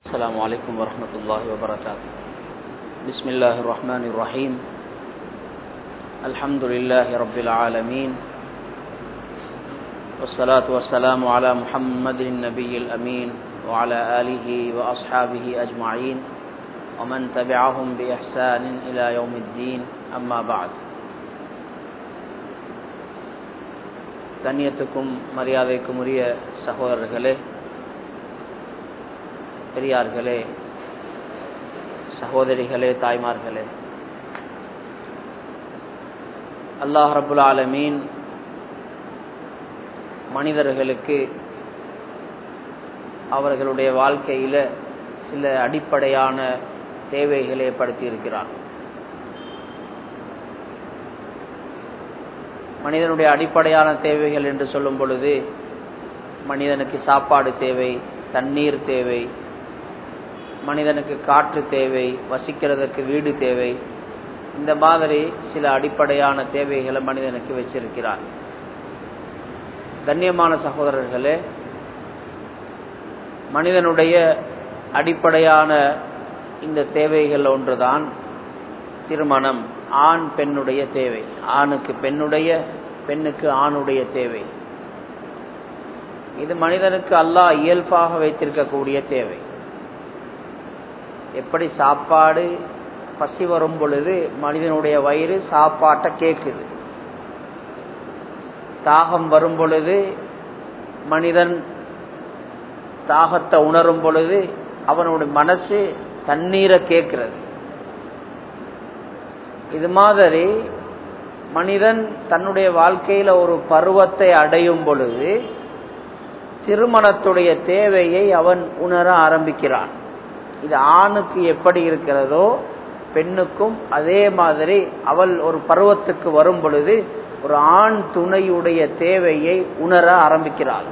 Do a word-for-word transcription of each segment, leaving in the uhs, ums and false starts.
السلام عليكم ورحمة الله وبركاته. بسم الله الرحمن الرحيم. الحمد لله رب العالمين، والصلاة والسلام على محمد النبي الأمين وعلى آله وأصحابه أجمعين ومن تبعهم بإحسان إلى يوم الدين. أما بعد. கண்ணியத்துக்கும் மரியாதைக்கும் உரிய சகோதரர்களே, பெரியார்களே, சகோதரிகளே, தாய்மார்களே, அல்லாஹ் ரப்புல் ஆலமீன் மனிதர்களுக்கு அவர்களுடைய வாழ்க்கையில சில அடிப்படையான தேவைகளை ஏற்படுத்தி இருக்கிறார். மனிதனுடைய அடிப்படையான தேவைகள் என்று சொல்லும் பொழுது மனிதனுக்கு சாப்பாடு தேவை, தண்ணீர் தேவை, மனிதனுக்கு காற்று தேவை, வசிக்கிறதுக்கு வீடு தேவை. இந்த மாதிரி சில அடிப்படையான தேவைகளை மனிதனுக்கு வச்சிருக்கிறார். கண்ணியமான சகோதரர்களே, மனிதனுடைய அடிப்படையான இந்த தேவைகள் ஒன்றுதான் திருமணம். ஆண் பெண்ணுடைய தேவை, ஆணுக்கு பெண்ணுடைய, பெண்ணுக்கு ஆணுடைய தேவை. இது மனிதனுக்கு அல்லாஹ் இயல்பாக வைத்திருக்கக்கூடிய தேவை. எப்படி சாப்பாடு பசி வரும் பொழுது மனிதனுடைய வயிறு சாப்பாட்டை கேட்குது, தாகம் வரும் பொழுது மனிதன் தாகத்தை உணரும் பொழுது அவனுடைய மனசு தண்ணீரை கேட்கிறது. இது மாதிரி மனிதன் தன்னுடைய வாழ்க்கையில ஒரு பருவத்தை அடையும் பொழுது திருமணத்துடைய தேவையை அவன் உணர ஆரம்பிக்கிறான். இது ஆணுக்கு எப்படி இருக்கிறதோ பெண்ணுக்கும் அதே மாதிரி அவள் ஒரு பருவத்துக்கு வரும் பொழுது ஒரு ஆண் துணையுடைய தேவையை உணர ஆரம்பிக்கிறாள்.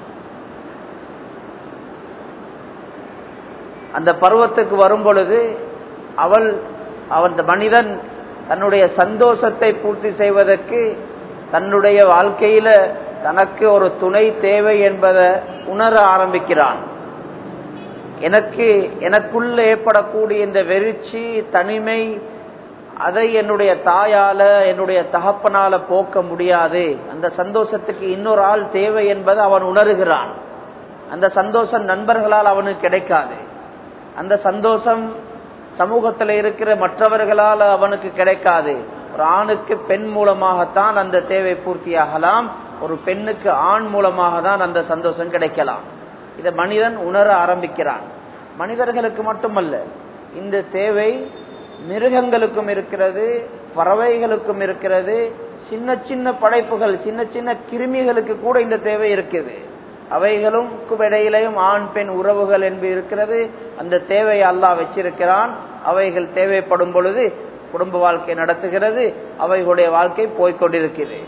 அந்த பருவத்துக்கு வரும் பொழுது அவள் அவன் மனிதன் தன்னுடைய சந்தோஷத்தை பூர்த்தி செய்வதற்கு தன்னுடைய வாழ்க்கையில தனக்கு ஒரு துணை தேவை என்பதை உணர ஆரம்பிக்கிறான். எனக்கு எனக்குள்ள ஏற்படக்கூடிய இந்த வெறிச்சி, தனிமை, அதை என்னுடைய தாயால என்னுடைய தகப்பனால போக்க முடியாது. அந்த சந்தோஷத்துக்கு இன்னொரு ஆள் தேவை என்பதை அவன் உணர்கிறான். அந்த சந்தோஷம் நண்பர்களால் அவனுக்கு கிடைக்காது. அந்த சந்தோஷம் சமூகத்தில் இருக்கிற மற்றவர்களால் அவனுக்கு கிடைக்காது. ஒரு ஆணுக்கு பெண் மூலமாகத்தான் அந்த தேவை பூர்த்தியாகலாம், ஒரு பெண்ணுக்கு ஆண் மூலமாக தான் அந்த சந்தோஷம் கிடைக்கலாம். இதை மனிதன் உணர ஆரம்பிக்கிறான். மனிதர்களுக்கு மட்டுமல்ல, இந்த தேவை மிருகங்களுக்கும் இருக்கிறது, பறவைகளுக்கும் இருக்கிறது, சின்ன சின்ன படைப்புகள், சின்ன சின்ன கிருமிகளுக்கு கூட இந்த தேவை இருக்குது. அவைகளும் இடையிலையும் ஆண் பெண் உறவுகள் என்று இருக்கிறது. அந்த தேவையை அல்லாஹ் வச்சிருக்கிறான். அவைகள் தேவைப்படும் பொழுது குடும்ப வாழ்க்கை நடத்துகிறது, அவைகளுடைய வாழ்க்கை போய்கொண்டிருக்கிறது.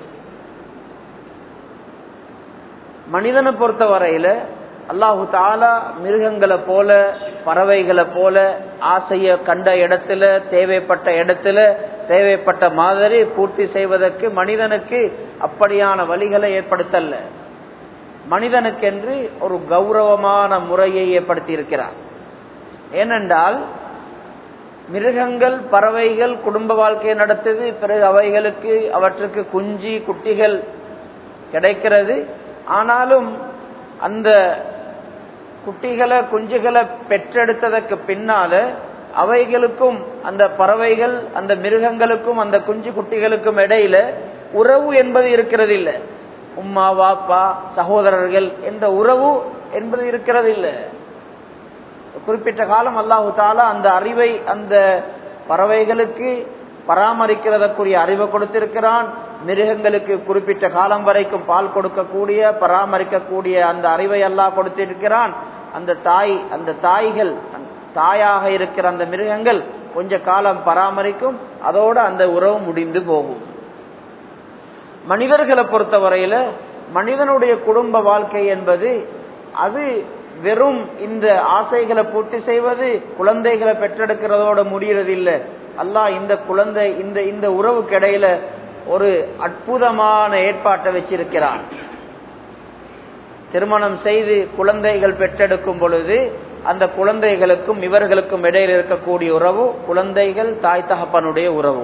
மனிதனை பொறுத்த வரையில அல்லாஹு தாலா மிருகங்களை போல, பறவைகளை போல ஆசைய கண்ட இடத்துல, தேவைப்பட்ட இடத்துல, தேவைப்பட்ட மாதிரி பூர்த்தி செய்வதற்கு மனிதனுக்கு அப்படியான வழிகளை ஏற்படுத்தல்ல. மனிதனுக்கென்று ஒரு கௌரவமான முறையை ஏற்படுத்தி இருக்கிறார். ஏனென்றால் மிருகங்கள், பறவைகள் குடும்ப வாழ்க்கையை நடத்துது, பிறகு அவைகளுக்கு அவற்றுக்கு குஞ்சு குட்டிகள் கிடைக்கிறது. ஆனாலும் அந்த குட்டிகளை குஞ்சுகளை பெற்றெடுத்ததற்கு பின்னால அவைகளுக்கும் அந்த பறவைகள் அந்த மிருகங்களுக்கும் அந்த குஞ்சு குட்டிகளுக்கும் இடையில உறவு என்பது இருக்கிறது இல்லை. உம்மா, வாப்பா, சகோதரர்கள் என்ற உறவு என்பது இருக்கிறது இல்லை. குறிப்பிட்ட காலம் அல்லாஹு தாலா அந்த அறிவை அந்த பறவைகளுக்கு பராமரிக்கிறதற்குரிய அறிவை கொடுத்திருக்கிறான். மிருகங்களுக்கு குறிப்பிட்ட காலம் வரைக்கும் பால் கொடுக்கக்கூடிய, பராமரிக்கக்கூடிய அந்த அறிவை அல்லாஹ் கொடுத்திருக்கிறான். அந்த தாய் அந்த தாய்கள் தாயாக இருக்கிற அந்த மிருகங்கள் கொஞ்ச காலம் பராமரிக்கும், அதோடு அந்த உறவு முடிந்து போகும். மனிதர்களை பொறுத்தவரையில மனிதனுடைய குடும்ப வாழ்க்கை என்பது அது வெறும் இந்த ஆசைகளை பூர்த்தி செய்வது, குழந்தைகளை பெற்றெடுக்கிறதோட முடியறது இல்லை. அல்லாஹ் இந்த குழந்தை இந்த இந்த உறவுக்கு இடையில ஒரு அற்புதமான ஏற்பாட்டை வச்சிருக்கிறான். திருமணம் செய்து குழந்தைகள் பெற்றெடுக்கும் பொழுது அந்த குழந்தைகளுக்கும் இவர்களுக்கும் இடையில் இருக்கக்கூடிய உறவு குழந்தைகள் தாய் தகப்பனுடைய உறவு.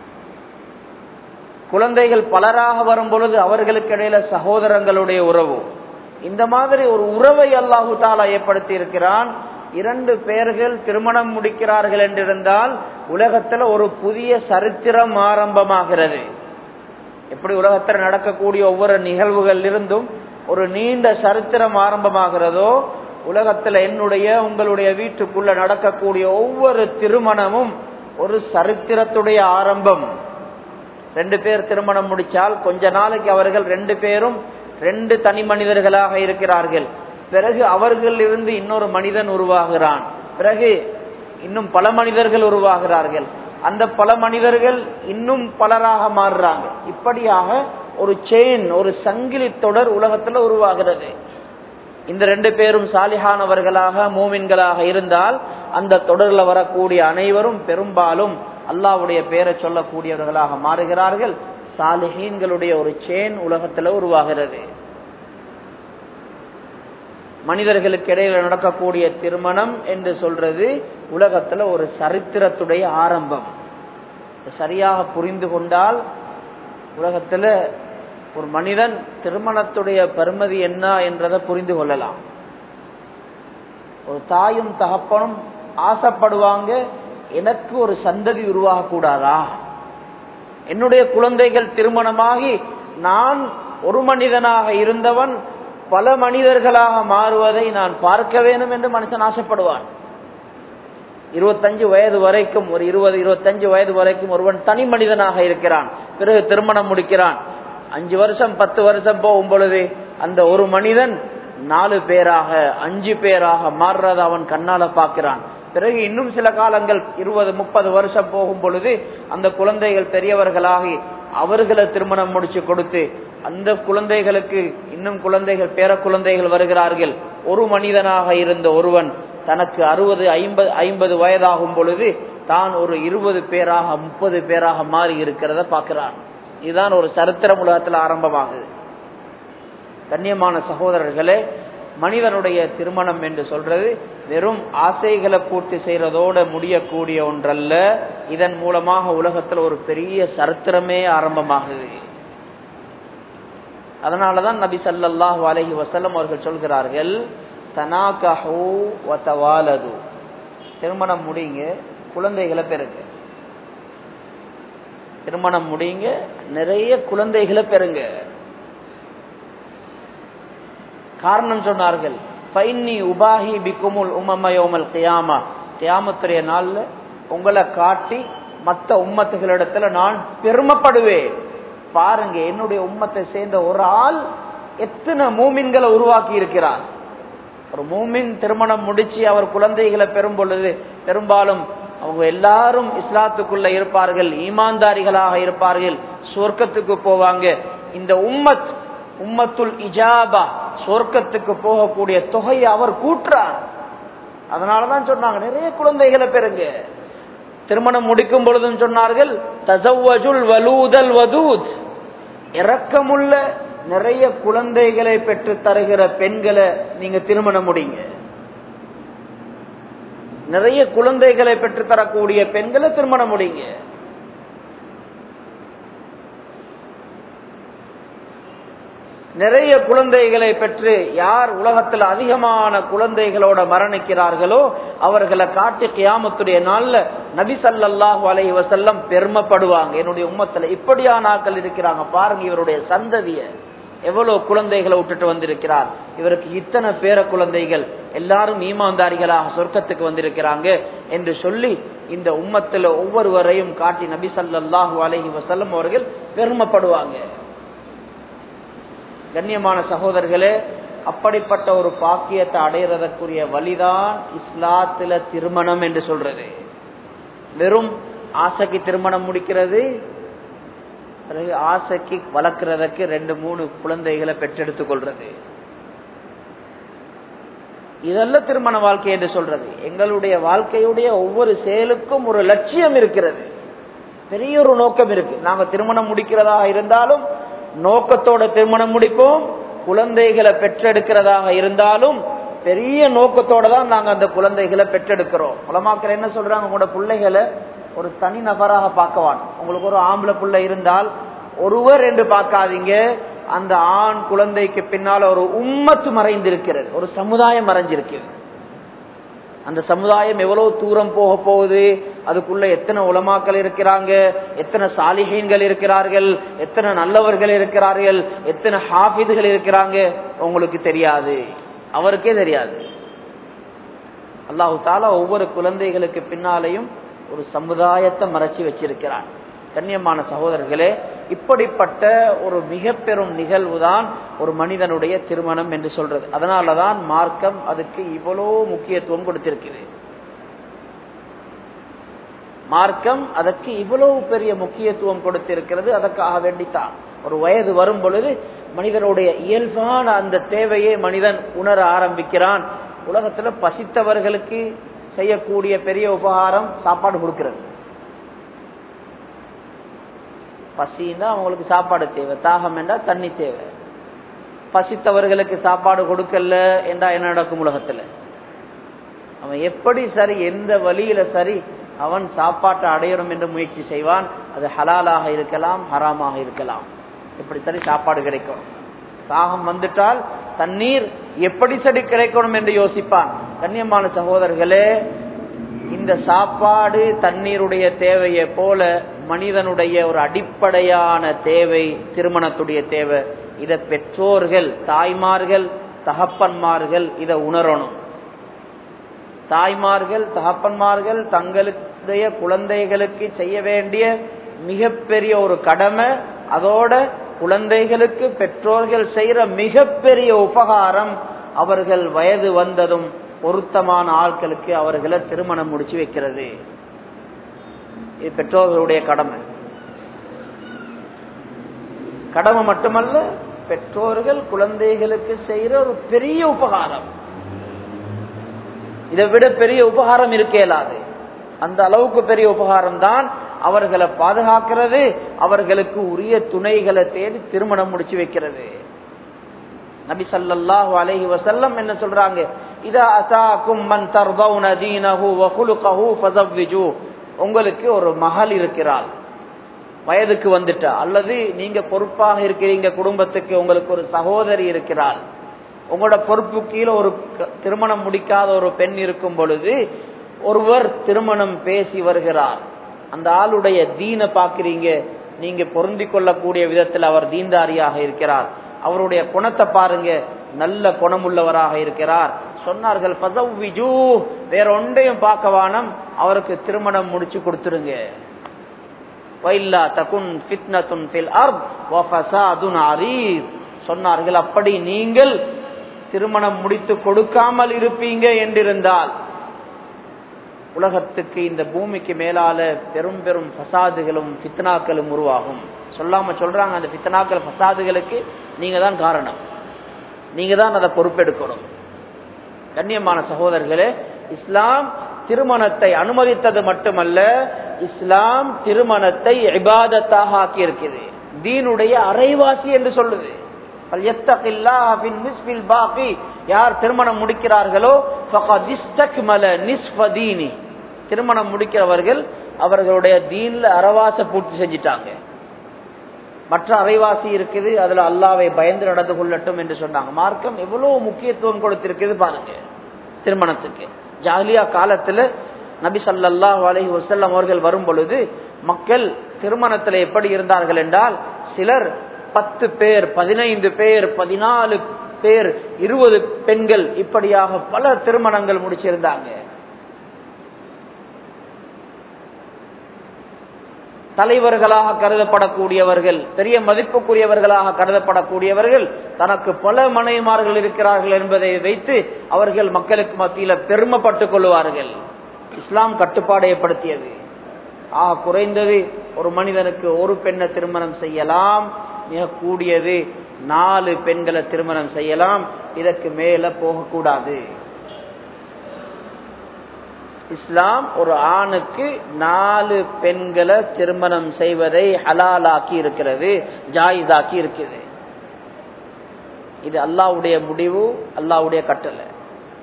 குழந்தைகள் பலராக வரும் பொழுது அவர்களுக்கு இடையில சகோதரங்களுடைய உறவு. இந்த மாதிரி ஒரு உறவை அல்லாஹு தஆலா ஏற்படுத்தி இருக்கிறான். இரண்டு பேர்கள் திருமணம் முடிக்கிறார்கள் என்றிருந்தால் உலகத்துல ஒரு புதிய சரித்திரம் ஆரம்பமாகிறது. எப்படி உலகத்தில் நடக்கக்கூடிய ஒவ்வொரு நிகழ்வுகள் இருந்தும் ஒரு நீண்ட சரித்திரம் ஆரம்பமாகிறதோ, உலகத்துல என்னுடைய உங்களுடைய வீட்டுக்குள்ள நடக்கக்கூடிய ஒவ்வொரு திருமணமும் ஒரு சரித்திரத்துடைய ஆரம்பம். ரெண்டு பேர் திருமணம் முடிச்சால் கொஞ்ச நாளைக்கு அவர்கள் ரெண்டு பேரும் ரெண்டு தனி மனிதர்களாக இருக்கிறார்கள். பிறகு அவர்கள் இருந்து இன்னொரு மனிதன் உருவாகிறான். பிறகு இன்னும் பல மனிதர்கள் உருவாகிறார்கள். அந்த பல மனிதர்கள் இன்னும் பலராக மாறுறாங்க. இப்படியாக ஒரு செயின், ஒரு சங்கிலி தொடர் உலகத்துல உருவாகிறது. இந்த ரெண்டு பேரும் சாலிஹானவர்களாக மூமின்களாக இருந்தால் அந்த தொடரில் வரக்கூடிய அனைவரும் பெரும்பாலும் அல்லாஹ்வுடைய பெயரை சொல்லக்கூடியவர்களாக மாறுகிறார்கள். சாலிஹீன்களுடைய ஒரு செயின் உலகத்துல உருவாகிறது. மனிதர்களுக்கு இடையில நடக்கக்கூடிய திருமணம் என்று சொல்றது உலகத்துல ஒரு சரித்திரத்துடைய ஆரம்பம். சரியாக புரிந்து கொண்டால் உலகத்துல ஒரு மனிதன் திருமணத்துடைய பெருமதி என்ன என்றதை புரிந்து கொள்ளலாம். ஒரு தாயும் தகப்பனும் ஆசைப்படுவாங்க, எனக்கு ஒரு சந்ததி உருவாக கூடாதா, என்னுடைய குழந்தைகள் திருமணமாகி நான் ஒரு மனிதனாக இருந்தவன் பல மனிதர்களாக மாறுவதை நான் பார்க்க வேண்டும் என்று மனுஷன் ஆசைப்படுவான். இருபத்தஞ்சு வயது வரைக்கும், ஒரு இருபது இருபத்தஞ்சு வயது வரைக்கும் ஒருவன் தனி மனிதனாக இருக்கிறான். பிறகு திருமணம் முடிக்கிறான். அஞ்சு வருஷம் பத்து வருஷம் போகும் பொழுது அந்த ஒரு மனிதன் நாலு பேராக அஞ்சு பேராக மாறுறத அவன் கண்ணால பார்க்கிறான். பிறகு இன்னும் சில காலங்கள் இருபது முப்பது வருஷம் போகும் பொழுது அந்த குழந்தைகள் பெரியவர்களாகி அவர்களை திருமணம் முடிச்சு கொடுத்து அந்த குழந்தைகளுக்கு இன்னும் குழந்தைகள் பேர குழந்தைகள் வருகிறார்கள். ஒரு மனிதனாக இருந்த ஒருவன் தனக்கு அறுபது ஐம்பது ஐம்பது வயதாகும் பொழுது தான் ஒரு இருபது பேராக முப்பது பேராக மாறி இருக்கிறத பார்க்கிறான். இதுதான் ஒரு சரித்திரம் உலகத்தில் ஆரம்பமாகுது. கண்ணியமான சகோதரர்களே, மனிதனுடைய திருமணம் என்று சொல்றது வெறும் ஆசைகளை பூர்த்தி செய்யறதோட முடியக்கூடிய ஒன்றல்ல. இதன் மூலமாக உலகத்தில் ஒரு பெரிய சரித்திரமே ஆரம்பமாகுது. அதனாலதான் நபி ஸல்லல்லாஹு அலைஹி வஸல்லம் அவர்கள் சொல்கிறார்கள், தனாகஹு வ தவாலது, திருமணம் முடிங்க, குழந்தைகளை பெறுங்க. திருமணம் முடிங்க, நிறைய குழந்தைகளை பெறுங்க. காரணம் சொன்னார்கள், ஃபைன்னி உபாஹி பிகுமுல் உம்மம யௌமல் கியாமா, கியாமத்துடைய நாள்ல உங்களை காட்டி மற்ற உம்மத்துகளிடத்துல நான் பெருமைப்படுவேன். பாருங்க, என்னுடைய உம்மத்தை சேர்ந்த ஒரு ஆள் எத்தனை மூமின்களை உருவாக்கி இருக்கிறார். ஒரு மூமின் திருமணம் முடிச்சு அவர் குழந்தைகளை பெறும் பொழுது பெரும்பாலும் அவங்க எல்லாரும் இஸ்லாத்துக்குள்ள இருப்பார்கள், ஈமான்தாரிகளாக இருப்பார்கள், சொர்க்கத்துக்கு போவாங்க. இந்த உம்மத் உம்மத்துல் இஜாபா, சொர்க்கத்துக்கு போகக்கூடிய தொகையை அவர் கூட்டுறார். அதனாலதான் சொன்னாங்க நிறைய குழந்தைகளை பெறுங்க. திருமணம் முடிக்கும் பொழுதும் சொன்னார்கள், தஸவ்வஜுல் வலூதல் வதூத், இரக்கமுள்ள நிறைய குழந்தைகளை பெற்று தருகிற பெண்களை நீங்க திருமணம் முடிங்க. நிறைய குழந்தைகளை பெற்று தரக்கூடிய பெண்களை திருமணம் முடிங்க. நிறைய குழந்தைகளை பெற்று யார் உலகத்தில் அதிகமான குழந்தைகளோட மரணிக்கிறார்களோ அவர்களை காட்டி கியாமத்துடைய நாள்ல நபி ஸல்லல்லாஹு அலைஹி வஸல்லம் பெருமைப்படுவாங்க. என்னுடைய உம்மத்துல இப்படியான ஆட்கள் இருக்கிறாங்க, பாருங்க இவருடைய சந்ததிய எவ்வளவு குழந்தைகளை விட்டுட்டு வந்திருக்கிறார், இவருக்கு இத்தனை பேர குழந்தைகள், எல்லாரும் ஈமான்தாரிகளாக சொர்க்கத்துக்கு வந்திருக்கிறாங்க என்று சொல்லி இந்த உம்மத்துல ஒவ்வொருவரையும் காட்டி நபி ஸல்லல்லாஹு அலைஹி வஸல்லம் அவர்கள் பெருமைப்படுவாங்க. கண்ணியமான சகோதரர்களே, அப்படிப்பட்ட ஒரு பாக்கியத்தை அடைகிறதற்குரிய வழிதான் இஸ்லாத்துல திருமணம் என்று சொல்றது. வெறும் ஆசைக்கு திருமணம் முடிக்கிறது, பிறகு ஆசைக்கு வளர்க்கிறதுக்கு ரெண்டு மூணு குழந்தைகளை பெற்றெடுத்துக் கொள்றது, இதெல்லாம் திருமண வாழ்க்கை என்று சொல்றது. எங்களுடைய வாழ்க்கையுடைய ஒவ்வொரு செயலுக்கும் ஒரு லட்சியம் இருக்கிறது, பெரிய ஒரு நோக்கம் இருக்கு. நாங்க திருமணம் முடிக்கிறதா இருந்தாலும் நோக்கத்தோட திருமணம் முடிப்போம், குழந்தைகளை பெற்றெடுக்கிறதாக இருந்தாலும் பெரிய நோக்கத்தோட தான் நாங்க அந்த குழந்தைகளை பெற்றெடுக்கிறோம். உலமாக்கள் என்ன சொல்றாங்க, உங்களோட பிள்ளைகளை ஒரு தனி நபராக பார்க்கவான். உங்களுக்கு ஒரு ஆம்பளை பிள்ளை இருந்தால் ஒருவர் என்று பார்க்காதீங்க, அந்த ஆண் குழந்தைக்கு பின்னால் ஒரு உம்மத்து மறைந்திருக்கிறது, ஒரு சமுதாயம் மறைஞ்சிருக்கிறது. அந்த சமுதாயம் எவ்வளவு தூரம் போக போகுது, அதுக்குள்ள எத்தனை உலமாக்கள் இருக்கிறாங்க, எத்தனை சாலிஹீன்கள் இருக்கிறார்கள், எத்தனை நல்லவர்கள் இருக்கிறார்கள், எத்தனை ஹாஃபிதுகள் இருக்கிறாங்க, உங்களுக்கு தெரியாது, அவருக்கே தெரியாது. அல்லாஹு தாலா ஒவ்வொரு குழந்தைகளுக்கு பின்னாலையும் ஒரு சமுதாயத்தை மறைச்சி வச்சிருக்கிறார். கண்ணியமான சகோதரர்களே, இப்படிப்பட்ட ஒரு மிக பெரும் நிகழ்வுதான் ஒரு மனிதனுடைய திருமணம் என்று சொல்றது. அதனாலதான் மார்க்கம் அதுக்கு இவ்வளவு முக்கியத்துவம் கொடுத்திருக்கிறது. மார்க்கம் அதற்கு இவ்வளவு பெரிய முக்கியத்துவம் கொடுத்திருக்கிறது. அதற்காக வேண்டித்தான் ஒரு வயது வரும் பொழுது மனிதனுடைய இயல்பான அந்த தேவையை மனிதன் உணர ஆரம்பிக்கிறான். உலகத்துல பசித்தவர்களுக்கு செய்யக்கூடிய பெரிய உபகாரம் சாப்பாடு கொடுக்கிறது. பசின்னா அவங்களுக்கு சாப்பாடு தேவை, தாகம் என்றா தண்ணி தேவை. பசித்தவர்களுக்கு சாப்பாடு கொடுக்கல என்றா என்ன நடக்கும் உலகத்துல? அவன் எப்படி சரி, எந்த வழியில சரி அவன் சாப்பாட்டை அடையணும் என்று முயற்சி செய்வான். அது ஹலாலாக இருக்கலாம், ஹராமாக இருக்கலாம், எப்படி சரி சாப்பாடு கிடைக்கணும். தாகம் வந்துட்டால் தண்ணீர் எப்படி சரி கிடைக்கணும் என்று யோசிப்பான். கண்ணியமான சகோதரர்களே, இந்த சாப்பாடு தண்ணீருடைய தேவையை போல மனிதனுடைய ஒரு அடிப்படையான தேவை திருமணத்துடைய தேவை. இத பெற்றோர்கள், தாய்மார்கள், தகப்பன்மார்கள் இத உணரணும். தாய்மார்கள், தகப்பன்மார்கள் தங்களுடைய குழந்தைகளுக்கு செய்ய வேண்டிய மிகப்பெரிய ஒரு கடமை, அதோட குழந்தைகளுக்கு பெற்றோர்கள் செய்யற மிகப்பெரிய உபகாரம், அவர்கள் வயது வந்ததும் பொருத்தமான ஆட்களுக்கு அவர்களை திருமணம் முடிச்சு வைக்கிறது. இது பெற்றோர்களுடைய கடமை. கடமை மட்டுமல்ல, பெற்றோர்கள் குழந்தைகளுக்கு செய்யற ஒரு பெரிய உபகாரம். இதை விட பெரிய உபகாரம் இருக்க இயலாது. அந்த அளவுக்கு பெரிய உபகாரம் தான் அவர்களை பாதுகாக்கிறது, அவர்களுக்கு உரிய துணைகளை தேடி திருமணம் முடிச்சு வைக்கிறது. நபி ஸல்லல்லாஹு அலைஹி வஸல்லம் என்ன சொல்றாங்க, இதா அஸாகும் மன் தர்தவுன தீனஹு வ குலுகஹு ஃபஸவ்விஜு. உங்களுக்கு ஒரு மகள் இருக்கிறாள், வயதுக்கு வந்துட்டா, அல்லது நீங்க பொறுப்பாக இருக்கிறீங்க குடும்பத்துக்கு, உங்களுக்கு ஒரு சகோதரி இருக்கிறாள், உங்களோட பொறுப்பு கீழே ஒரு திருமணம் முடிக்காத ஒரு பெண் இருக்கும் பொழுது ஒருவர் திருமணம் பேசி வருகிறார். அந்த ஆளுடைய தீனை பாக்குறீங்க, நீங்க பொருந்தி கொள்ளக்கூடிய விதத்தில் அவர் தீன்தாரியாக இருக்கிறார், அவருடைய குணத்தை பாருங்க, நல்ல குணமுள்ளவராக இருக்கிறார். சொன்னார்கள், ஃபஸவ்விஜு, வேற ஒன்றையும் பார்க்க வானம், அவருக்கு திருமணம் முடிச்சு கொடுத்துருங்க. வைல்லா தகுன் ஃபித்னத்துன் ஃபில் அர்த் வ ஃபஸாதுன் அரீத். சொன்னார்கள், அப்படி நீங்கள் திருமணம் முடித்து கொடுக்காமல் இருப்பீங்க என்றிருந்தால் உலகத்துக்கு, இந்த பூமிக்கு மேலால பெரும் பெரும் ஃபசாதுகளும் ஃபித்னாக்களும் உருவாகும். சொல்லாம சொல்றாங்க, அந்த ஃபித்னாக்கள் ஃபசாதுகளுக்கு நீங்க தான் காரணம், நீங்க தான் அதை பொறுப்பெடுக்கணும். கண்ணியமான சகோதரர்களே, இஸ்லாம் திருமணத்தை அனுமதித்தது மட்டுமல்ல, இஸ்லாம் திருமணத்தை இபாதத்தாக ஆக்கி இருக்குது, தீனுடைய அரைவாசி என்று சொல்லுது. யார் திருமணம் முடிக்கிறார்களோ திருமணம் முடிக்கிறவர்கள் அவர்களுடைய தீன்ல அரைவாச பூர்த்தி செஞ்சிட்டாங்க. மற்ற அரைவாசி இருக்குது, அதுல அல்லாஹ்வை பயந்து நடந்து கொள்ளட்டும் என்று சொன்னாங்க. மார்க்கம் எவ்வளவு முக்கியத்துவம் கொடுத்திருக்கிறது பாருங்க திருமணத்துக்கு. ஜாஹிலியா காலத்துல நபி ஸல்லல்லாஹு அலைஹி வஸல்லம் அவர்கள் வரும் பொழுது மக்கள் திருமணத்துல எப்படி இருந்தார்கள் என்றால், சிலர் பத்து பேர், பதினைந்து பேர், பதினாலு பேர், இருபது பெண்கள், இப்படியாக பல திருமணங்கள் முடிச்சிருந்தாங்க. தலைவர்களாக கருதப்படக்கூடியவர்கள், பெரிய மதிப்புக்குரியவர்களாக கருதப்படக்கூடியவர்கள் தனக்கு பல மனைவிமார்கள் இருக்கிறார்கள் என்பதை வைத்து அவர்கள் மக்களுக்கு மத்தியில பெருமைப்பட்டுக் கொள்வார்கள். இஸ்லாம் கட்டுப்பாடு ஏற்படுத்தியது. ஆக குறைந்தது ஒரு மனிதனுக்கு ஒரு பெண்ணை திருமணம் செய்யலாம், மிக கூடியது நாலு பெண்களை திருமணம் செய்யலாம், இதற்கு மேல போகக்கூடாது. இஸ்லாம் ஒரு ஆணுக்கு நாலு பெண்களை திருமணம் செய்வதை ஹலாலாக்கி இருக்கிறது, ஜாயிஸாக்கி இருக்குது. இது அல்லாஹ்வுடைய முடிவு, அல்லாஹ்வுடைய கட்டளை.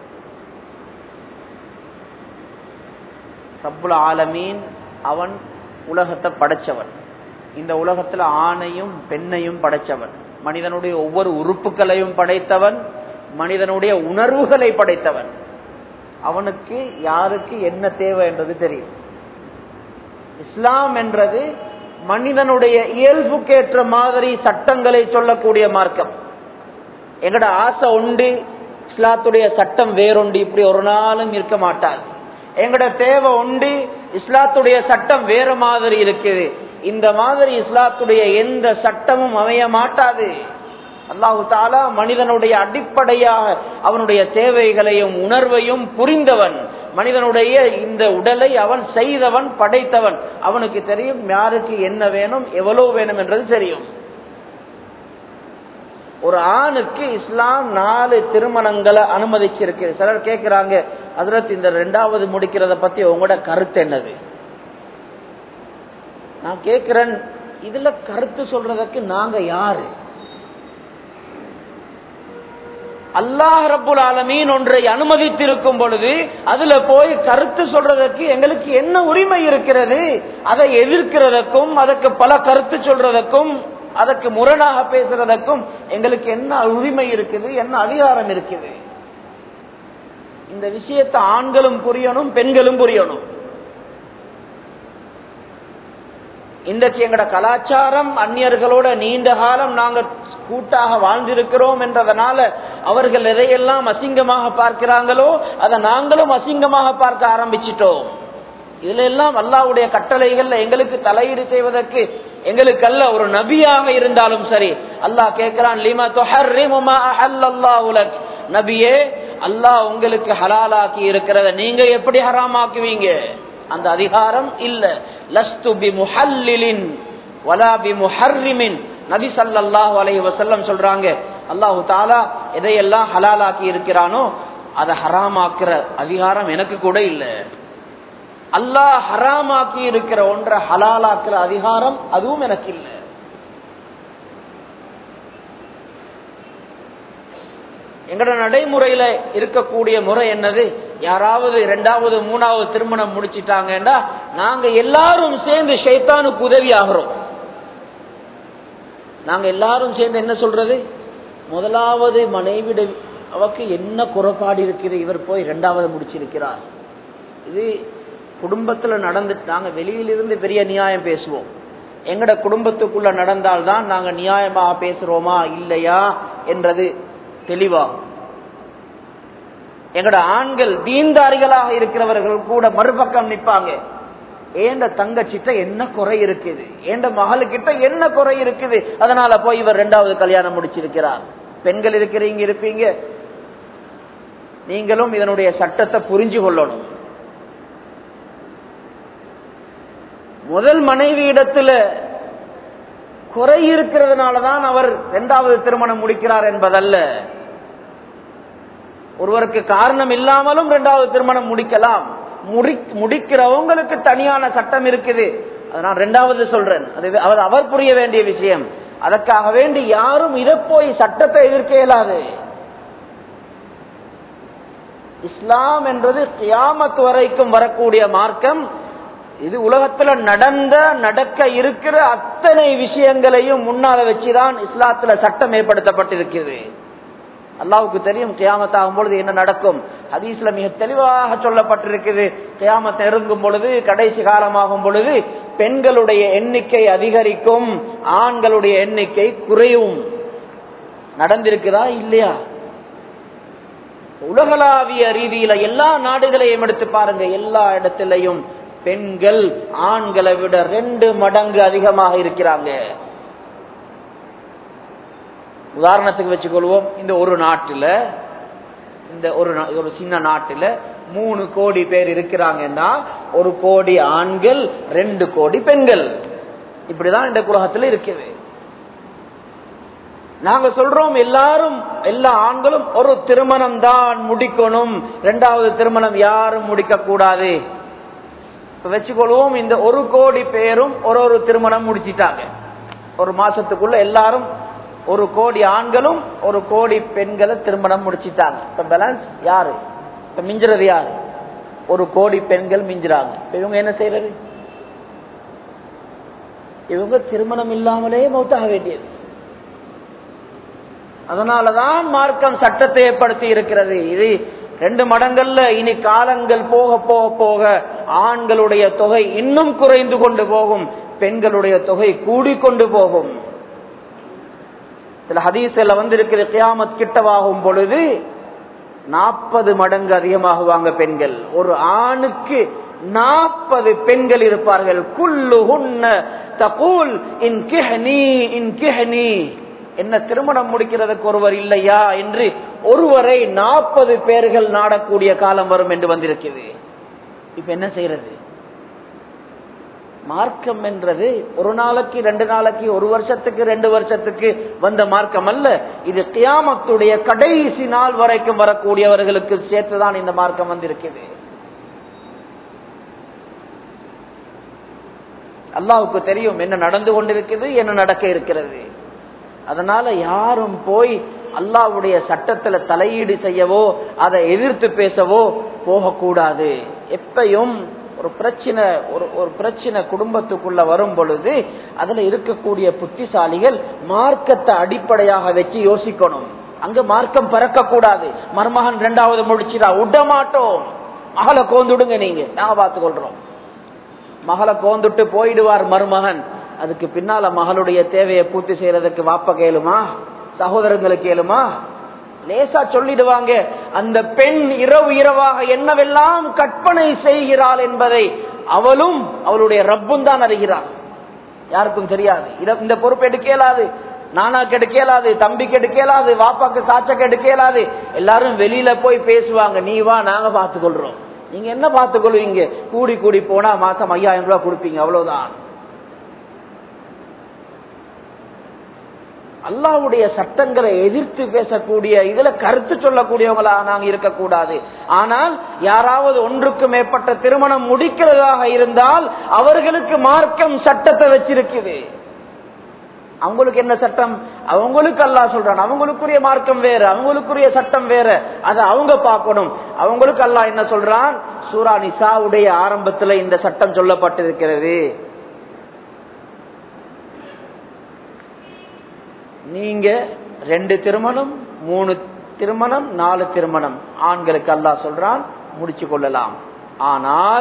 ரப்புல் ஆலமீன் அவன் உலகத்தை படைச்சவன். இந்த உலகத்துல ஆணையும் பெண்ணையும் படைச்சவன். மனிதனுடைய ஒவ்வொரு உறுப்புகளையும் படைத்தவன். மனிதனுடைய உணர்வுகளை படைத்தவன். அவனுக்கு யாருக்கு என்ன தேவை என்றது தெரியும். இஸ்லாம் என்றது மனிதனுடைய இயல்புக்கேற்ற மாதிரி சட்டங்களை சொல்லக்கூடிய மார்க்கம். எங்கட ஆசை உண்டு, இஸ்லாத்துடைய சட்டம் வேறொண்டு, இப்படி ஒரு நாளும் இருக்க மாட்டாது. எங்கட தேவை உண்டு, இஸ்லாத்துடைய சட்டம் வேற மாதிரி இருக்குது. இந்த மாதிரி இஸ்லாத்துடைய எந்த சட்டமும் அமைய மாட்டாது. அல்லாஹு தஆலா மனிதனுடைய அடிப்படையாக அவனுடைய தேவைகளையும் உணர்வையும் புரிந்தவன். மனிதனுடைய இந்த உடலை அவன் செய்தவன், படைத்தவன். அவனுக்கு தெரியும் யாருக்கு என்ன வேணும், எவ்வளவு வேணும் என்றது தெரியும். ஒரு ஆணுக்கு இஸ்லாம் நாலு திருமணங்களை அனுமதிச்சிருக்கு. சிலர் கேட்கிறாங்க, ஹஜ்ரத் இந்த ரெண்டாவது முடிக்கிறத பத்தி உங்களோட கருத்து என்னது? நான் கேட்கிறேன், இதுல கருத்து சொல்றதுக்கு நாங்க யாரு? அல்லாஹ் ரப்புல் ஆலமீன் ஒன்றை அனுமதித்திருக்கும் பொழுது அதுல போய் கருத்து சொல்றதற்கு எங்களுக்கு என்ன உரிமை இருக்கிறது? அதை எதிர்க்கிறதுக்கும் அதற்கு பல கருத்து சொல்றதுக்கும் அதற்கு முரணாக பேசுறதுக்கும் எங்களுக்கு என்ன உரிமை இருக்குது, என்ன அதிகாரம் இருக்குது? இந்த விஷயத்தை ஆண்களும் புரியணும், பெண்களும் புரியணும். இன்றைக்கு எங்கட கலாச்சாரம் அந்நியர்களோட நீண்ட காலம் நாங்க கூட்டாக வாழ்ந்திருக்கிறோம் என்றதனால அவர்கள் எதையெல்லாம் அசிங்கமாக பார்க்கிறாங்களோ அதை நாங்களும் அசிங்கமாக பார்க்க ஆரம்பிச்சிட்டோம். இதுல எல்லாம் அல்லாஹ்வுடைய கட்டளைகள்ல எங்களுக்கு தலையீடு செய்வதற்கு எங்களுக்கு அல்ல. ஒரு நபியாக இருந்தாலும் சரி, அல்லாஹ் கேட்கிறான், லிமா துஹர்ரிமு மா அஹல்லல்லாஹு லக், நபியே அல்லாஹ் உங்களுக்கு ஹலாலாக்கி இருக்கிறத நீங்க எப்படி ஹராமாக்குவீங்க? அந்த அதிகாரம் இல்ல. லஸ்து பி முஹல்லிலின் வலா பி முஹர்ரிமின், நபி ஸல்லல்லாஹு அலைஹி வஸல்லம் சொல்றாங்க, அல்லாஹ் தஆலா எதையெல்லாம் ஹலாலாக்கி இருக்கிறானோ அதை ஹராமாக்குற அதிகாரம் எனக்கு கூட இல்ல. அல்லாஹ் ஹராமாக்கி இருக்கிற ஒன்றை ஹலாலாக்குற அதிகாரம் அதுவும் எனக்கு இல்லை. எங்கட நடைமுறையில இருக்கக்கூடிய முறை என்னது? யாராவது இரண்டாவது மூணாவது திருமணம் முடிச்சிட்டாங்கன்னா நாங்க எல்லாரும் சேர்ந்து ஷைத்தானுக்கு உதவி ஆகிறோம். நாங்க எல்லாரும் சேர்ந்து என்ன சொல்றது? முதலாவது மனைவிட அவக்கு என்ன குறைபாடு இருக்குது, இவர் போய் இரண்டாவது முடிச்சிருக்கிறார். இது குடும்பத்துல நடந்துட்டு நாங்க வெளியிலிருந்து பெரிய நியாயம் பேசுவோம். எங்கட குடும்பத்துக்குள்ள நடந்தால்தான் நாங்க நியாயமாக பேசுறோமா இல்லையா என்றது தெளிவா. எங்கட ஆண்கள் தீன்தாரிகளாக இருக்கிறவர்கள் கூட மறுபக்கம் நிற்பாங்க. ஏண்ட தங்கச்சிட்ட என்ன குறை இருக்குது, ஏண்ட மகளுக்கிட்ட என்ன குறை இருக்குது, அதனால போய் இவர் இரண்டாவது கல்யாணம் முடிச்சிருக்கிறார். பெண்கள் இருக்கிறீங்க இருப்பீங்க, நீங்களும் இதனுடைய சட்டத்தை புரிஞ்சு கொள்ளணும். முதல் மனைவி இடத்துல குறை இருக்கிறதுனாலதான் அவர் இரண்டாவது திருமணம் முடிக்கிறார் என்பதல்ல. ஒருவருக்கு காரணம் இல்லாமலும் இரண்டாவது திருமணம் முடிக்கலாம். முடிக்கிறவங்களுக்கு தனியான சட்டம் இருக்குது. அதனால இரண்டாவது சொல்றேன், அது அவர் புரிய வேண்டிய விஷயம். அதற்காக வேண்டி யாரும் இதை போய் சட்டத்தை எதிர்க்க இயலாது. இஸ்லாம் என்றது கியாமத் வரைக்கும் வரக்கூடிய மார்க்கம். இது உலகத்துல நடந்த நடக்க இருக்கிற அத்தனை விஷயங்களையும் முன்னால வச்சுதான் இஸ்லாத்துல சட்டம் ஏற்படுத்தப்பட்டிருக்கிறது. அல்லாஹ்வுக்கு தெரியும் கியாமத் ஆகும் பொழுது என்ன நடக்கும். ஹதீஸ்ல மிக தெளிவாக சொல்லப்பட்டிருக்கிறது. கியாமத் நெருங்கும் பொழுது, கடைசி காலமாகும் பொழுது பெண்களுடைய எண்ணிக்கை அதிகரிக்கும், ஆண்களுடைய எண்ணிக்கை குறையும். நடந்திருக்குதா இல்லையா? உலகளாவிய ரீதியில எல்லா நாடுகளையும் எடுத்து பாருங்க, எல்லா இடத்திலையும் பெண்கள் ஆண்களை விட ரெண்டு மடங்கு அதிகமாக இருக்கிறாங்க. உதாரணத்துக்கு வச்சுக்கொள்வோம், இந்த ஒரு நாட்டுல, இந்த ஒரு ஒரு சின்ன நாட்டுல மூணு கோடி பேர் இருக்கிறாங்கன்னா ஒரு கோடி ஆண்கள், ரெண்டு கோடி பெண்கள். இப்படிதான் இந்த உலகத்துல இருக்குது. நாங்க சொல்றோம் எல்லாரும், எல்லா ஆண்களும் ஒரு திருமணம் தான் முடிக்கணும், இரண்டாவது திருமணம் யாரும் முடிக்க கூடாது. வச்சுக்கொள்வோம், இந்த ஒரு கோடி பேரும் ஒரு ஒரு திருமணம் முடிச்சிட்டாங்க. ஒரு மாசத்துக்குள்ள எல்லாரும், ஒரு கோடி ஆண்களும் ஒரு கோடி பெண்களை திருமணம் முடிச்சிட்டாங்க. இப்ப பேலன்ஸ் யாரு? இப்ப மிஞ்சுறது யாரு? ஒரு கோடி பெண்கள் மிஞ்சுறாங்க. இவங்க என்ன செய்யறது? இவங்க திருமணம் இல்லாமலே மௌத்தாக வேண்டியது. அதனாலதான் மார்க்கம் சட்டத்தை ஏற்படுத்தி இருக்கிறது. இது ரெண்டு மடங்கள்ல இனி காலங்கள் போக போக போக ஆண்களுடைய தொகை இன்னும் குறைந்து கொண்டு போகும், பெண்களுடைய தொகை கூடிக்கொண்டு போகும். சில ஹதீஸ்ல வந்திருக்கிற கியாமத் கிட்டவாகும் பொழுது நாற்பது மடங்கு அதிகமாகுவாங்க பெண்கள். ஒரு ஆணுக்கு நாற்பது பெண்கள் இருப்பார்கள். குல்லுஹுன்ன தகூல் இன்கிஹ்னி இன்கிஹ்னி, என்ன திருமணம் முடிக்கிறதுக்கு ஒருவர் இல்லையா என்று ஒருவரை நாற்பது பேர்கள் நாடக்கூடிய காலம் வரும் என்று வந்திருக்கிறது. இப்ப என்ன செய்யறது? மார்க்கம் என்றது ஒரு நாளைக்கு ரெண்டு நாளைக்கு ஒரு வருஷத்துக்கு ரெண்டு வருஷத்துக்கு வந்த மார்க்கம் அல்ல. இது கியாமத்துடைய கடைசி நாள் வரைக்கும் வரக்கூடியவர்களுக்கு சேர்த்துதான் இந்த மார்க்கம் வந்திருக்கிறது. அல்லாஹ்வுக்கு தெரியும் என்ன நடந்து கொண்டிருக்கிறது, என்ன நடக்க இருக்கிறது. அதனால யாரும் போய் அல்லாஹ்வுடைய சட்டத்துல தலையீடு செய்யவோ அதை எதிர்த்து பேசவோ போகக்கூடாது. எப்பயும் ஒரு பிரச்சனை ஒரு ஒரு பிரச்சனை குடும்பத்துக்குள்ள வரும் பொழுது அதுல இருக்கக்கூடிய புத்திசாலிகள் மார்க்கத்தை அடிப்படையாக வச்சு யோசிக்கணும். அங்க மார்க்கம் பறக்க கூடாது. மருமகன் ரெண்டாவது முடிச்சுடா விடமாட்டோம், மகளை கோந்துடுங்க, நீங்க நாங்க பார்த்து கொள்றோம். மகளை கோந்துட்டு போயிடுவார் மருமகன். அதுக்கு பின்னால மகளுடைய தேவையை பூர்த்தி செய்யறதுக்கு வாப்ப கேளுமா, சகோதரங்களுக்கு கேளுமா? லேசா சொல்லிடுவாங்க. அந்த பெண் இரவு இரவாக என்னவெல்லாம் கற்பனை செய்கிறாள் என்பதை அவளும் அவளுடைய ரப்பும் தான் அறிகிறாள், யாருக்கும் தெரியாது. இந்த பொறுப்பு எடுக்க இயலாது, நானாக்கு எடுக்க இயலாது, தம்பிக்கு எடுக்க இயலாது, வாப்பாக்கு சாச்சக்கு எடுக்க இயலாது. எல்லாரும் வெளியில போய் பேசுவாங்க, நீ வா நாங்க பார்த்துக் கொள்றோம். நீங்க என்ன பார்த்துக் கொள்வீங்க? கூடி கூடி போனா மாசம் ஐயாயிரம் ரூபாய் கொடுப்பீங்க, அவ்வளவுதான். அல்லாஹ்வுடைய சட்டங்களை எதிர்த்து பேசக்கூடிய இதுல கருத்து சொல்லக்கூடியவங்களா நாங்க இருக்கக்கூடாது. ஆனால் யாராவது ஒன்றுக்கு மேற்பட்ட திருமணம் முடிக்கிறதாக இருந்தால் அவர்களுக்கு மார்க்கம் சட்டத்தை வச்சிருக்குது. அவங்களுக்கு என்ன சட்டம்? அவங்களுக்கு அல்லாஹ் சொல்றான், அவங்களுக்குரிய மார்க்கம் வேற, அவங்களுக்குரிய சட்டம் வேற, அதை அவங்க பார்க்கணும். அவங்களுக்கு அல்லாஹ் என்ன சொல்றான்? சூரா நிசாவுடைய ஆரம்பத்துல இந்த சட்டம் சொல்லப்பட்டிருக்கிறது. நீங்க ரெண்டு திருமணம், மூணு திருமணம், நாலு திருமணம் ஆண்களுக்கு அல்லாஹ் சொல்றான் முடிச்சு கொள்ளலாம். ஆனால்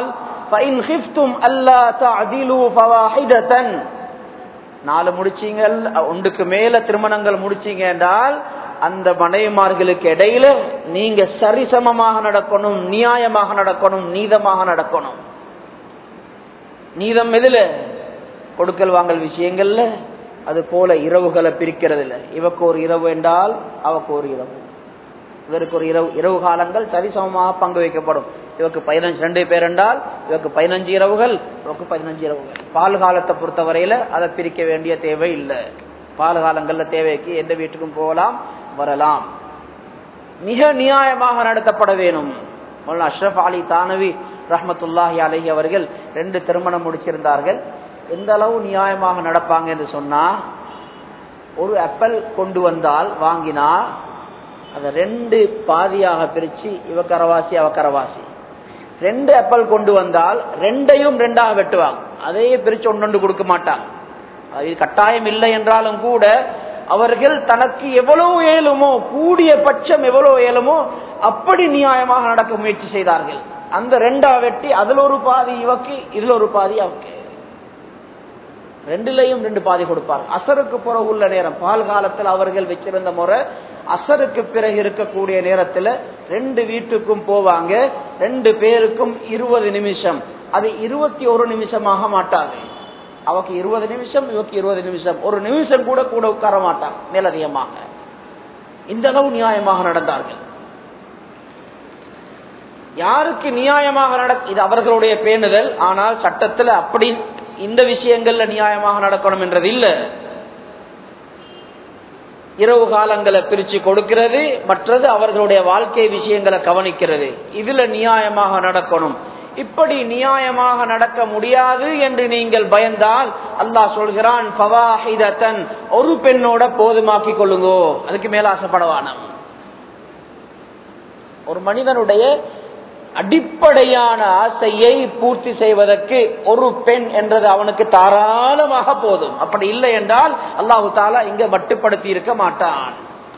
நாலு முடிச்சீங்க, ஒன்றுக்கு மேல திருமணங்கள் முடிச்சீங்க என்றால் அந்த மனைவிமார்களுக்கு இடையில நீங்க சரிசமமாக நடக்கணும், நியாயமாக நடக்கணும், நீதமாக நடக்கணும். நீதம் எதுல? கொடுக்கல் வாங்கல் விஷயங்கள்ல. அது போல இரவுகளை பிரிக்கிறது இல்லை. இவக்கு ஒரு இரவு என்றால் அவக்கு ஒரு இரவு, இவருக்கு ஒரு இரவு. இரவு காலங்கள் சரிசமமாக பங்கு வைக்கப்படும். இவக்கு பதினஞ்சு ரெண்டு பேர் என்றால் இவக்கு பதினஞ்சு இரவுகள், இவக்கு பதினஞ்சு இரவுகள். பால் காலத்தை பொறுத்தவரையில அதை பிரிக்க வேண்டிய தேவை இல்லை. பால் காலங்கள்ல தேவைக்கு எந்த வீட்டுக்கும் போகலாம் வரலாம். மிக நியாயமாக நடத்தப்பட வேணும். மௌலானா அஷ்ரஃப் அலி தானவி ரஹ்மத்துல்லாஹி அலைஹி அவர்கள் ரெண்டு திருமணம் முடிச்சிருந்தார்கள். எந்த அளவு நியாயமாக நடப்பாங்க என்று சொன்னா, ஒரு ஆப்பிள் கொண்டு வந்தால் வாங்கினா அதை ரெண்டு பாதியாக பிரிச்சு இவ கரவாசி அவ கரவாசி. ரெண்டு ஆப்பிள் கொண்டு வந்தால் ரெண்டையும் ரெண்டாக வெட்டுவாங்க, அதையே பிரிச்சு ஒன்று கொடுக்க மாட்டாங்க. அது கட்டாயம் இல்லை என்றாலும் கூட அவர்கள் தனக்கு எவ்வளவு இயலுமோ, கூடிய பட்சம் எவ்வளவு இயலுமோ அப்படி நியாயமாக நடக்க முயற்சி செய்தார்கள். அந்த ரெண்டா வெட்டி அதுல ஒரு பாதி இவக்கு, இதுல ஒரு பாதி அவக்கு, ரெண்டுலையும் ரெண்டு பாதி கொடுப்பார். அசருக்கு பிறகு உள்ள நேரம், பால் காலத்தில் அவர்கள் வச்சிருந்த முறை அசருக்கு பிறகு இருக்கக்கூடிய நேரத்தில் ரெண்டு வீட்டுக்கும் போவாங்க. ரெண்டு பேருக்கும் இருபது நிமிஷம், அது இருபத்தி ஒரு நிமிஷமாக மாட்டாங்க. அவக்கு இருபது நிமிஷம், இவக்கு இருபது நிமிஷம், ஒரு நிமிஷம் கூட கூட உட்கார மாட்டாங்க மேலதிகமாக. இந்த அளவு நியாயமாக நடந்தார்கள். யாருக்கு நியாயமாக நட, இது அவர்களுடைய பேணுதல். ஆனால் சட்டத்தில் அப்படி இந்த விஷயங்கள்ல நியாயமாக நடக்கணும் என்றது இல்ல. இரவு காலங்களை பிரிச்சு கொடுக்கிறது, மற்றது அவர்களுடைய வாழ்க்கை விஷயங்களை கவனிக்கிறது. இதுல நியாயமாக நடக்கணும். இப்படி நியாயமாக நடக்க முடியாது என்று நீங்கள் பயந்தால் அல்லாஹ் சொல்கிறான், ஃபவாஹிதத்தன், ஒரு பெண்ணோட போதுமாக்கி கொள்ளுங்கோ, அதுக்கு மேல ஆசைப்படவான. ஒரு மனிதனுடைய அடிப்படையான ஆசையை பூர்த்தி செய்வதற்கு ஒரு பெண் என்றது அவனுக்கு தாராளமாக போதும். அப்படி இல்லை என்றால் அல்லாஹு தாலா இங்க மட்டுப்படுத்தி இருக்க மாட்டான்.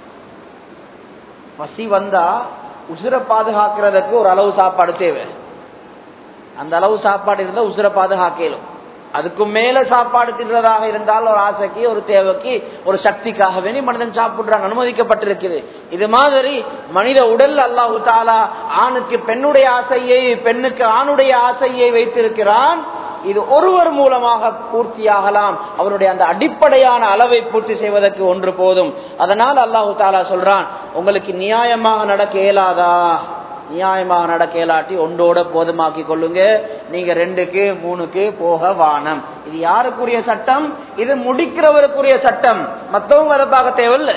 பசி வந்தா உசுரை பாதுகாக்கிறதுக்கு ஒரு அளவு சாப்பாடு தேவை. அந்த அளவு சாப்பாடு இருந்தா உசுரை பாதுகாக்கலும். அதுக்கு மேல சாப்பாடு தின்றதாக இருந்தால் ஒரு ஆசைக்கு, ஒரு தேவைக்கு, ஒரு சக்திக்காக வேண்டி மனிதன் சாப்பிடுறான், அனுமதிக்கப்பட்டிருக்குது. இது மாதிரி மனித உடல் அல்லாஹு தாலா ஆணுக்கு பெண்ணுடைய ஆசையை, பெண்ணுக்கு ஆணுடைய ஆசையை வைத்திருக்கிறான். இது ஒருவர் மூலமாக பூர்த்தியாகலாம். அவருடைய அந்த அடிப்படையான அளவை பூர்த்தி செய்வதற்கு ஒன்று போதும். அதனால் அல்லாஹு தாலா சொல்றான், உங்களுக்கு நியாயமாக நடக்க இயலாதா? நியாயமாக நடக்க இயலாட்டி ஒன்றோட போதுமாக்கி கொள்ளுங்க. நீங்க ரெண்டுக்கு மூணுக்கு போக வானம். இது யாருக்குரிய சட்டம்? இது முடிக்கிறவருக்குரிய சட்டம். மற்றவங்க அதை பார்க்க தேவையில்லை.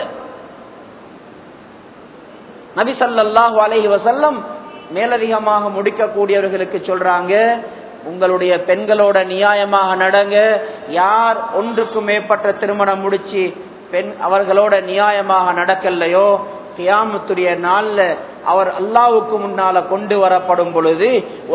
நபி ஸல்லல்லாஹு அலைஹி வஸல்லம் மேலதிகமாக முடிக்கக்கூடியவர்களுக்கு சொல்றாங்க, உங்களுடைய பெண்களோட நியாயமாக நடங்க. யார் ஒன்றுக்கு மேற்பட்ட திருமணம் முடிச்சு பெண் அவர்களோட நியாயமாக நடக்கலையோ, கியாமத்துடைய நாள்ல அவர் அல்லாஹ்வுக்கு முன்னால கொண்டு வரப்படும் பொழுது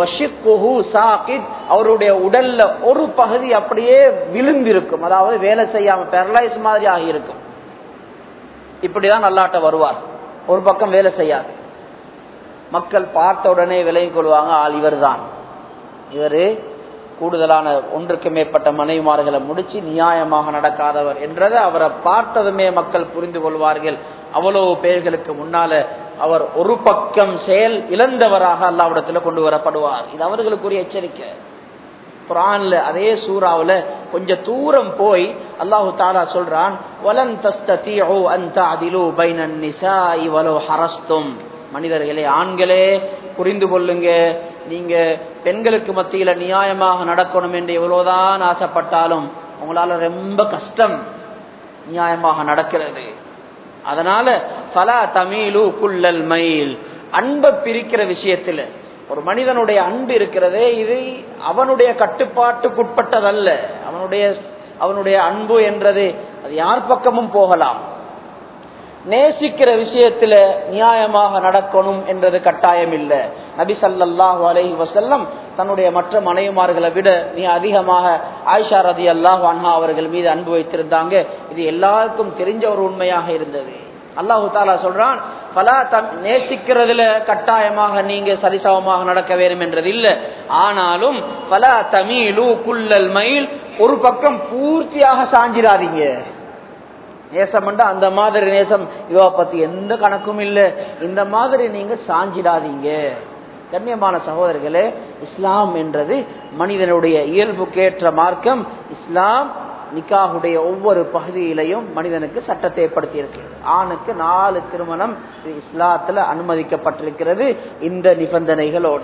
அவருடைய உடல்ல ஒரு பகுதி அப்படியே விழுந்திருக்கும், அதாவது வேலை செய்யாம பேரலைஸ் மாதிரி ஆகியிருக்கும். இப்படிதான் அல்லாஹ்ட்ட வருவார். ஒரு பக்கம் வேலை செய்யாது. மக்கள் பார்த்த உடனே விலகிக் கொள்வாங்க, ஆள் இவர் தான், இவரு கூடுதலான ஒன்றுக்கு மேற்பட்ட மனைவிமார்களை முடிச்சு நியாயமாக நடக்காதவர் என்றதை அவரை பார்த்ததுமே மக்கள் புரிந்து கொள்வார்கள். அவ்வளவு பேர்களுக்கு முன்னால அவர் ஒரு பக்கம் செயல் இழந்தவராக அல்லாஹ்விடத்துல கொண்டு வரப்படுவார். இது அவர்களுக்குரிய எச்சரிக்கை. குர்ஆன்ல அதே சூராவுல கொஞ்ச தூரம் போய் அல்லாஹு தஆலா சொல்றான், வலன் தஸ்ததீஉ அன் தஅதிலு பைனன் நிசாஇ வலௌ ஹரஸ்தும். மனிதர்களே, ஆண்களே புரிந்து கொள்ளுங்க, நீங்க பெண்களுக்கு மத்தியில நியாயமாக நடக்கணும் என்று எவ்வளவுதான் ஆசைப்பட்டாலும் உங்களால ரொம்ப கஷ்டம் நியாயமாக நடக்கிறது. அதனால ஃபலா தமீலு குல்லல் மைல். அன்பை பிரிக்கிற விஷயத்துல ஒரு மனிதனுடைய அன்பு இருக்கிறதே, இது அவனுடைய கட்டுப்பாட்டுக்குட்பட்டதல்ல. அவனுடைய அவனுடைய அன்பு என்றது அது யார் பக்கமும் போகலாம். நேசிக்கிற விஷயத்துல நியாயமாக நடக்கணும் என்றது கட்டாயம் இல்லை. நபி ஸல்லல்லாஹு அலைஹி வஸல்லம் தன்னுடைய மற்ற மனைவிமார்களை விட மிக அதிகமாக ஆயிஷா ரலியல்லாஹு அன்ஹா அவர்கள் மீது அன்பு வைத்திருந்தாங்க. இது எல்லாருக்கும் தெரிஞ்ச ஒரு உண்மையாக இருந்தது. அல்லாஹு தஆலா சொல்றான், ஃபலா தம் நேசிக்கிறதுல கட்டாயமாக நீங்க சரிசமமாக நடக்க வேண்டும் என்றது இல்லை. ஆனாலும் ஃபலா தமீலு குல்லல் மைல், ஒரு பக்கம் பூர்த்தியாக சாஞ்சிராதீங்க. நேசம் அந்த மாதிரி நேசம் இவ பத்தி எந்த கணக்கும் இல்லை, இந்த மாதிரி நீங்க சாஞ்சிடாதீங்க. கண்ணியமான சகோதரர்களே, இஸ்லாம் என்றது மனிதனுடைய இயல்புக்கேற்ற மார்க்கம். இஸ்லாம் நிக்காஹுடைய ஒவ்வொரு பகுதியிலையும் மனிதனுக்கு சட்டத்தை ஏற்படுத்தி இருக்கிறது. ஆணுக்கு நாலு திருமணம் இஸ்லாத்துல அனுமதிக்கப்பட்டிருக்கிறது இந்த நிபந்தனைகளோட.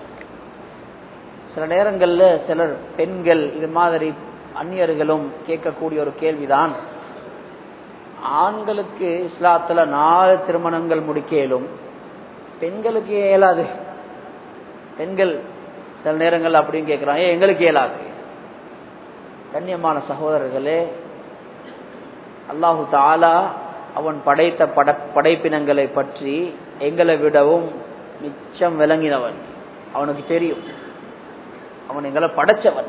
சில நேரங்கள்ல சிலர் பெண்கள் இது மாதிரி அந்நியர்களும் கேட்கக்கூடிய ஒரு கேள்விதான், ஆண்களுக்கு இஸ்லாத்துல நாலு திருமணங்கள் முடிக்க இயலும், பெண்களுக்கு இயலாது. பெண்கள் சில நேரங்கள் அப்படின்னு கேட்கிறாங்க, ஏன் எங்களுக்கு இயலாது? கண்ணியமான சகோதரர்களே, அல்லாஹு தஆலா அவன் படைத்த பட படைப்பினங்களை பற்றி எங்களை விடவும் மிச்சம் விளங்கினவன். அவனுக்கு தெரியும், அவன் எங்களை படைச்சவன்.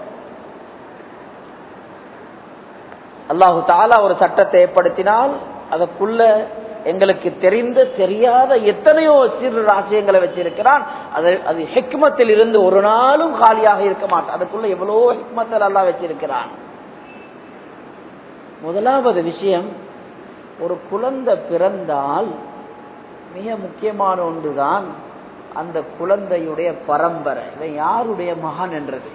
அல்லாஹு தஆலா ஒரு சட்டத்தை ஏற்படுத்தினால் அதற்குள்ள எங்களுக்கு தெரிந்த தெரியாத எத்தனையோ சிறு ரகசியங்களை வச்சிருக்கிறான். அது அது ஹிக்மத்தில் இருந்து ஒரு நாளும் காலியாக இருக்க மாட்டான். அதுக்குள்ள எவ்வளோ ஹிக்மத்தில் அல்லாஹ் வச்சிருக்கிறான். முதலாவது விஷயம், ஒரு குழந்தை பிறந்தால் மிக முக்கியமான ஒன்றுதான் அந்த குழந்தையுடைய பரம்பரை. இவன் யாருடைய மகன் என்றது.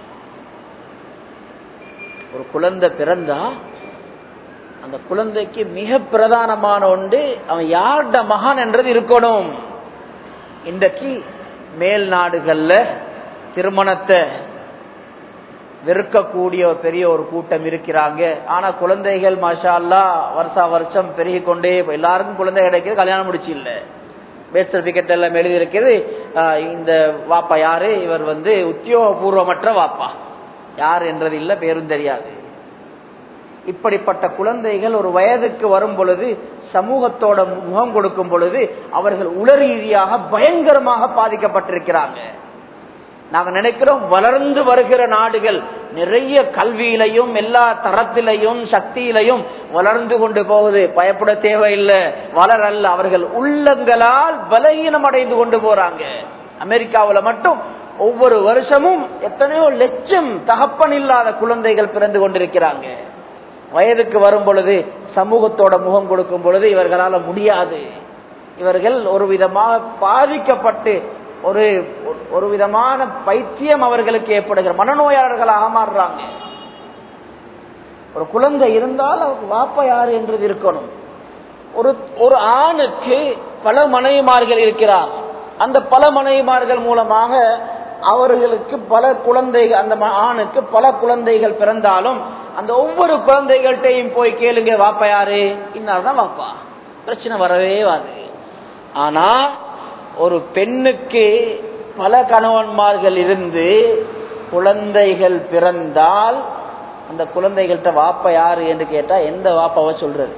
ஒரு குழந்தை பிறந்தா அந்த குழந்தைக்கு மிக பிரதானமான ஒன்று அவன் யாருடைய மகன் என்றது இருக்கணும். இன்றைக்கு மேல் நாடுகள்ல திருமணத்தை வெறுக்கக்கூடிய ஒரு பெரிய ஒரு கூட்டம் இருக்கிறாங்க. ஆனா குழந்தைகள் மாஷா அல்லாஹ் வருஷா வருஷம் பெருகி கொண்டே, எல்லாருக்கும் குழந்தை கிடைக்கிறது, கல்யாணம் முடிச்சு இல்ல, பேர்த் சர்டிபிகேட் எல்லாம் எழுதி இருக்கிறது. இந்த வாப்பா யாரு, இவர் வந்து உத்தியோகபூர்வமற்ற வாப்பா, யார் என்றது இல்ல, பேரும் தெரியாது. இப்படிப்பட்ட குழந்தைகள் ஒரு வயதுக்கு வரும் பொழுது சமூகத்தோட முகம் கொடுக்கும் பொழுது அவர்கள் உள ரீதியாக பயங்கரமாக பாதிக்கப்பட்டிருக்கிறாங்க. நாங்க நினைக்கிறோம் வளர்ந்து வருகிற நாடுகள் நிறைய கல்வியிலையும் எல்லா தரத்திலையும் சக்தியிலையும் வளர்ந்து கொண்டு போகுது, பயப்பட தேவையில்லை, வளரல்ல. அவர்கள் உள்ளங்களால் பலகீனம் அடைந்து கொண்டு போறாங்க. அமெரிக்காவில் மட்டும் ஒவ்வொரு வருஷமும் எத்தனையோ லட்சம் தகப்பன் இல்லாத குழந்தைகள் பிறந்து கொண்டிருக்கிறாங்க. வயதுக்கு வரும் பொழுது சமூகத்தோட முகம் கொடுக்கும் பொழுது இவர்களால முடியாது. இவர்கள் ஒரு விதமாக பாதிக்கப்பட்டு ஒரு ஒரு விதமான பைத்தியம் அவர்களுக்கு ஏற்படுகிற மனநோயாளர்களாக மாறுறாங்க. ஒரு குழந்தை இருந்தால் அவருக்கு வாப்பா யாரு என்றது இருக்கணும். ஒரு ஒரு ஆணுக்கு பல மனைவிமார்கள் இருக்கிறார். அந்த பல மனைவிமார்கள் மூலமாக அவர்களுக்கு பல குழந்தைகள், அந்த ஆணுக்கு பல குழந்தைகள் பிறந்தாலும் அந்த ஒவ்வொரு குழந்தைகள்கிட்டையும் போய் கேளுங்க வாப்பா யாரு, இன்னார்தான் வாப்பா, பிரச்சனை வரவே வாது. ஆனா ஒரு பெண்ணுக்கு பல கணவன்மார்கள் இருந்து குழந்தைகள் பிறந்தால் அந்த குழந்தைகள்கிட்ட வாப்பா யாரு என்று கேட்டா எந்த வாப்பாவை சொல்றது?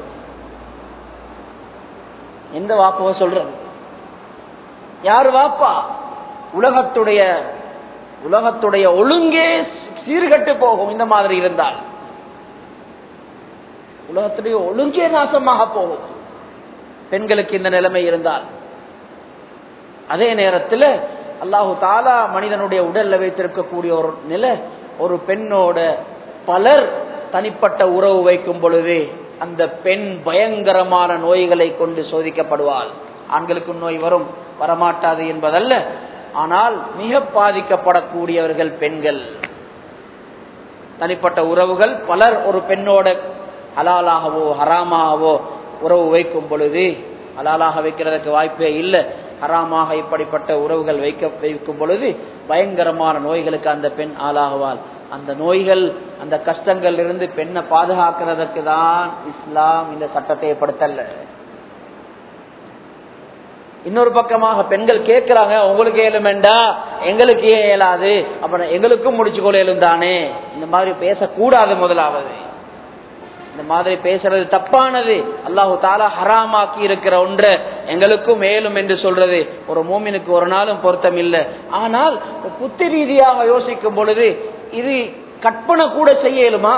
எந்த வாப்பாவை சொல்றது? யாரு வாப்பா? உலகத்துடைய உலகத்துடைய ஒழுங்கே சீர்கட்டு போகும். இந்த மாதிரி இருந்தால் உலகத்துடைய ஒழுங்கே நாசமாக போகும் பெண்களுக்கு இந்த நிலைமை இருந்தால். அதே நேரத்தில் அல்லாஹு தாலா மனிதனுடைய உடல்ல வைத்திருக்கக்கூடிய ஒரு நிலை, ஒரு பெண்ணோட பலர் தனிப்பட்ட உறவு வைக்கும் பொழுது அந்த பெண் பயங்கரமான நோய்களை கொண்டு சோதிக்கப்படுவாள். ஆண்களுக்கும் நோய் வரும், வரமாட்டாது என்பதல்ல, ஆனால் மிக பாதிக்கப்படக்கூடியவர்கள் பெண்கள். தனிப்பட்ட உறவுகள் பலர் ஒரு பெண்ணோட ஹலாலாகவோ ஹராமாகவோ உறவு வைக்கும் பொழுது, ஹலாலாக வைக்கிறதுக்கு வாய்ப்பே இல்லை, ஹராமாக இப்படிப்பட்ட உறவுகள் வைக்க வைக்கும் பொழுது பயங்கரமான நோய்களுக்கு அந்த பெண் ஆளாகுவாள். அந்த நோய்கள், அந்த கஷ்டங்கள் இருந்து பெண்ணை பாதுகாக்கிறதுக்கு தான் இஸ்லாம் இந்த சட்டத்தை ஏற்படுத்தல. இன்னொரு பக்கமாக பெண்கள் கேட்கிறாங்க, உங்களுக்கு ஏழுமெண்டா எங்களுக்கு ஏன் இயலாது, அப்ப எங்களுக்கும் முடிச்சு கொள்ள இயலும் தானே. இந்த மாதிரி பேசக்கூடாது. முதலாவது இந்த மாதிரி பேசுறது தப்பானது. அல்லாஹு தாலா ஹராமாக்கி இருக்கிற ஒன்றை எங்களுக்கும் மேலும் என்று சொல்றது ஒரு மூமினுக்கு ஒரு நாளும் பொருத்தம் இல்லை. ஆனால் புத்தி ரீதியாக யோசிக்கும் பொழுது இது கற்பனை கூட செய்யலுமா?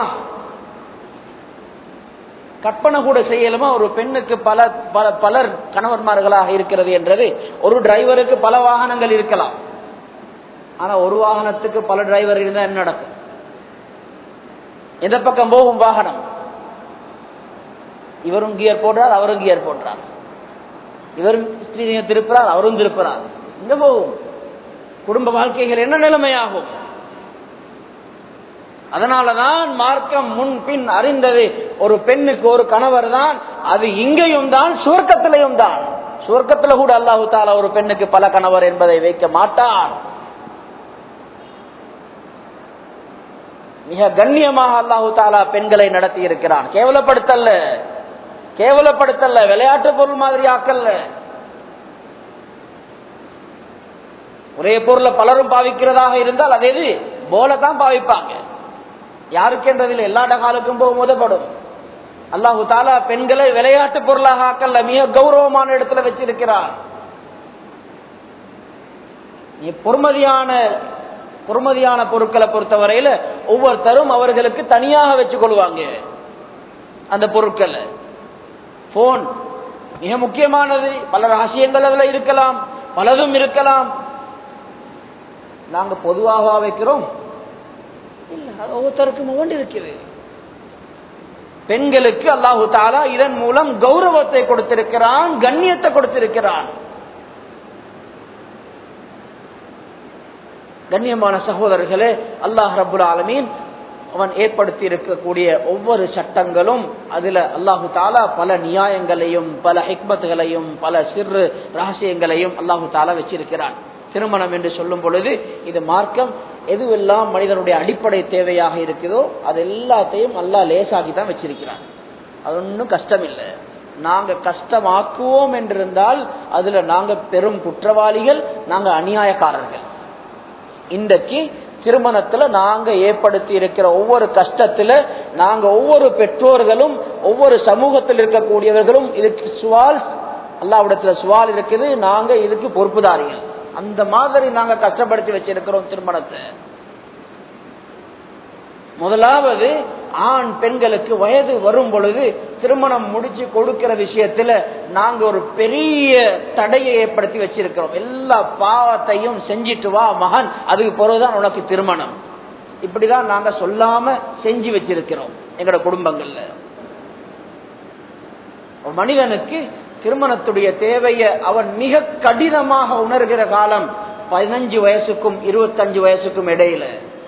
கற்பனை கூட செய்யலுமா? ஒரு பெண்ணுக்கு பல பலர் கணவன்மார்களாக இருக்கிறது என்றது. ஒரு டிரைவருக்கு பல வாகனங்கள் இருக்கலாம், ஆனா ஒரு வாகனத்துக்கு பல டிரைவர் இருந்தா என்ன நடக்கும்? எந்த பக்கம் போகும் வாகனம்? இவரும் கியர் போடுறார், அவரும் கியர் போடுறார், இவரும் ஸ்ரீனியை திருப்புறார், அவரும் திருப்புறார். எங்க போகும்? குடும்ப வாழ்க்கைகள் என்ன நிலைமையாகும்? அதனாலதான் மார்க்கம் முன் பின் அறிந்தது, ஒரு பெண்ணுக்கு ஒரு கணவர் தான், அது இங்கேயும் தான் சுவர்க்கத்திலையும் தான். சுவர்க்கத்துல கூட அல்லாஹு தாலா ஒரு பெண்ணுக்கு பல கணவர் என்பதை வைக்க மாட்டான். மிக கண்ணியமாக அல்லாஹு தாலா பெண்களை நடத்தி இருக்கிறான். கேவலப்படுத்தல்ல, கேவலப்படுத்தல்ல, விளையாட்டு பொருள் மாதிரி ஆக்கல்ல. ஒரே பொருளை பலரும் பாவிக்கிறதாக இருந்தால் அது எது? போல தான் பாவிப்பாங்க. யாருக்கென்றதில் எல்லா டகாலுக்கும் போக முதப்படும். அல்லாஹு தாலா பெண்களை விளையாட்டு பொருளாக ஆக்கல்ல, மிக கௌரவமான இடத்துல வச்சிருக்கிறார். பொறுமதியான பொறுமதியான பொருட்களை பொறுத்தவரையில ஒவ்வொருத்தரும் அவர்களுக்கு தனியாக வச்சுக் கொள்வாங்க. அந்த பொருட்கள் போன் மிக முக்கியமானது. பல ரகசியங்கள் அதுல இருக்கலாம், பலதும் இருக்கலாம். நாங்க பொதுவாக வைக்கிறோம் இல்ல, அது ஒவ்வொருத்தருக்கும் ஒவ்வொன்று இருக்குது. பெண்களுக்கு அல்லாஹு தாலா இதன் மூலம் கௌரவத்தை கொடுத்திருக்கிறான், கண்ணியத்தை கொடுத்திருக்கிறான். கண்ணியமான சகோதரர்களே, அல்லாஹ் ரப்புல் ஆலமீன் அவன் ஏற்படுத்தி இருக்கக்கூடிய ஒவ்வொரு சட்டங்களும் அதுல அல்லாஹு தாலா பல நியாயங்களையும் பல ஹிக்மத்துகளையும் பல சிறு ரகசியங்களையும் அல்லாஹு தாலா வச்சிருக்கிறான். திருமணம் என்று சொல்லும் பொழுது இது மார்க்கம் எதுவெல்லாம் மனிதனுடைய அடிப்படை தேவையாக இருக்குதோ அது எல்லாத்தையும் அல்லாஹ் லேசாகி தான் வச்சிருக்கிறான். அது ஒன்றும் கஷ்டம் இல்லை. நாங்க கஷ்டமாக்குவோம் என்றிருந்தால் அதுல நாங்க பெரும் குற்றவாளிகள், நாங்க அநியாயக்காரர்கள். இன்றைக்கு திருமணத்துல நாங்க ஏற்படுத்தி இருக்கிற ஒவ்வொரு கஷ்டத்துல நாங்க ஒவ்வொரு பெற்றோர்களும் ஒவ்வொரு சமூகத்தில் இருக்கக்கூடியவர்களும் இதுக்கு சுவால் அல்லாஹ்விடத்துல சுவால் இருக்குது. நாங்க இதுக்கு பொறுப்புதாரிகள். அந்த மாதிரி நாங்க கஷ்டப்படுத்தி வச்சிருக்கிறோம் திருமணத்தை. முதலாவது ஆண் பெண்களுக்கு வயது வரும் பொழுது திருமணம் முடிச்சு கொடுக்கிற விஷயத்துல நாங்க ஒரு பெரிய தடையை ஏற்படுத்தி வச்சிருக்கிறோம். எல்லா பாவத்தையும் செஞ்சிட்டு வா மகன், அதுக்கு பிறகுதான் உனக்கு திருமணம். இப்படிதான் நாங்க சொல்லாம செஞ்சு வச்சிருக்கிறோம் எங்களோட குடும்பங்கள்ல. ஒரு மனிதனுக்கு திருமணத்துடைய தேவையை அவன் மிக கடினமாக உணர்கிற காலம் பதினஞ்சு வயசுக்கும் இருபத்தஞ்சு வயசுக்கும் இடையில.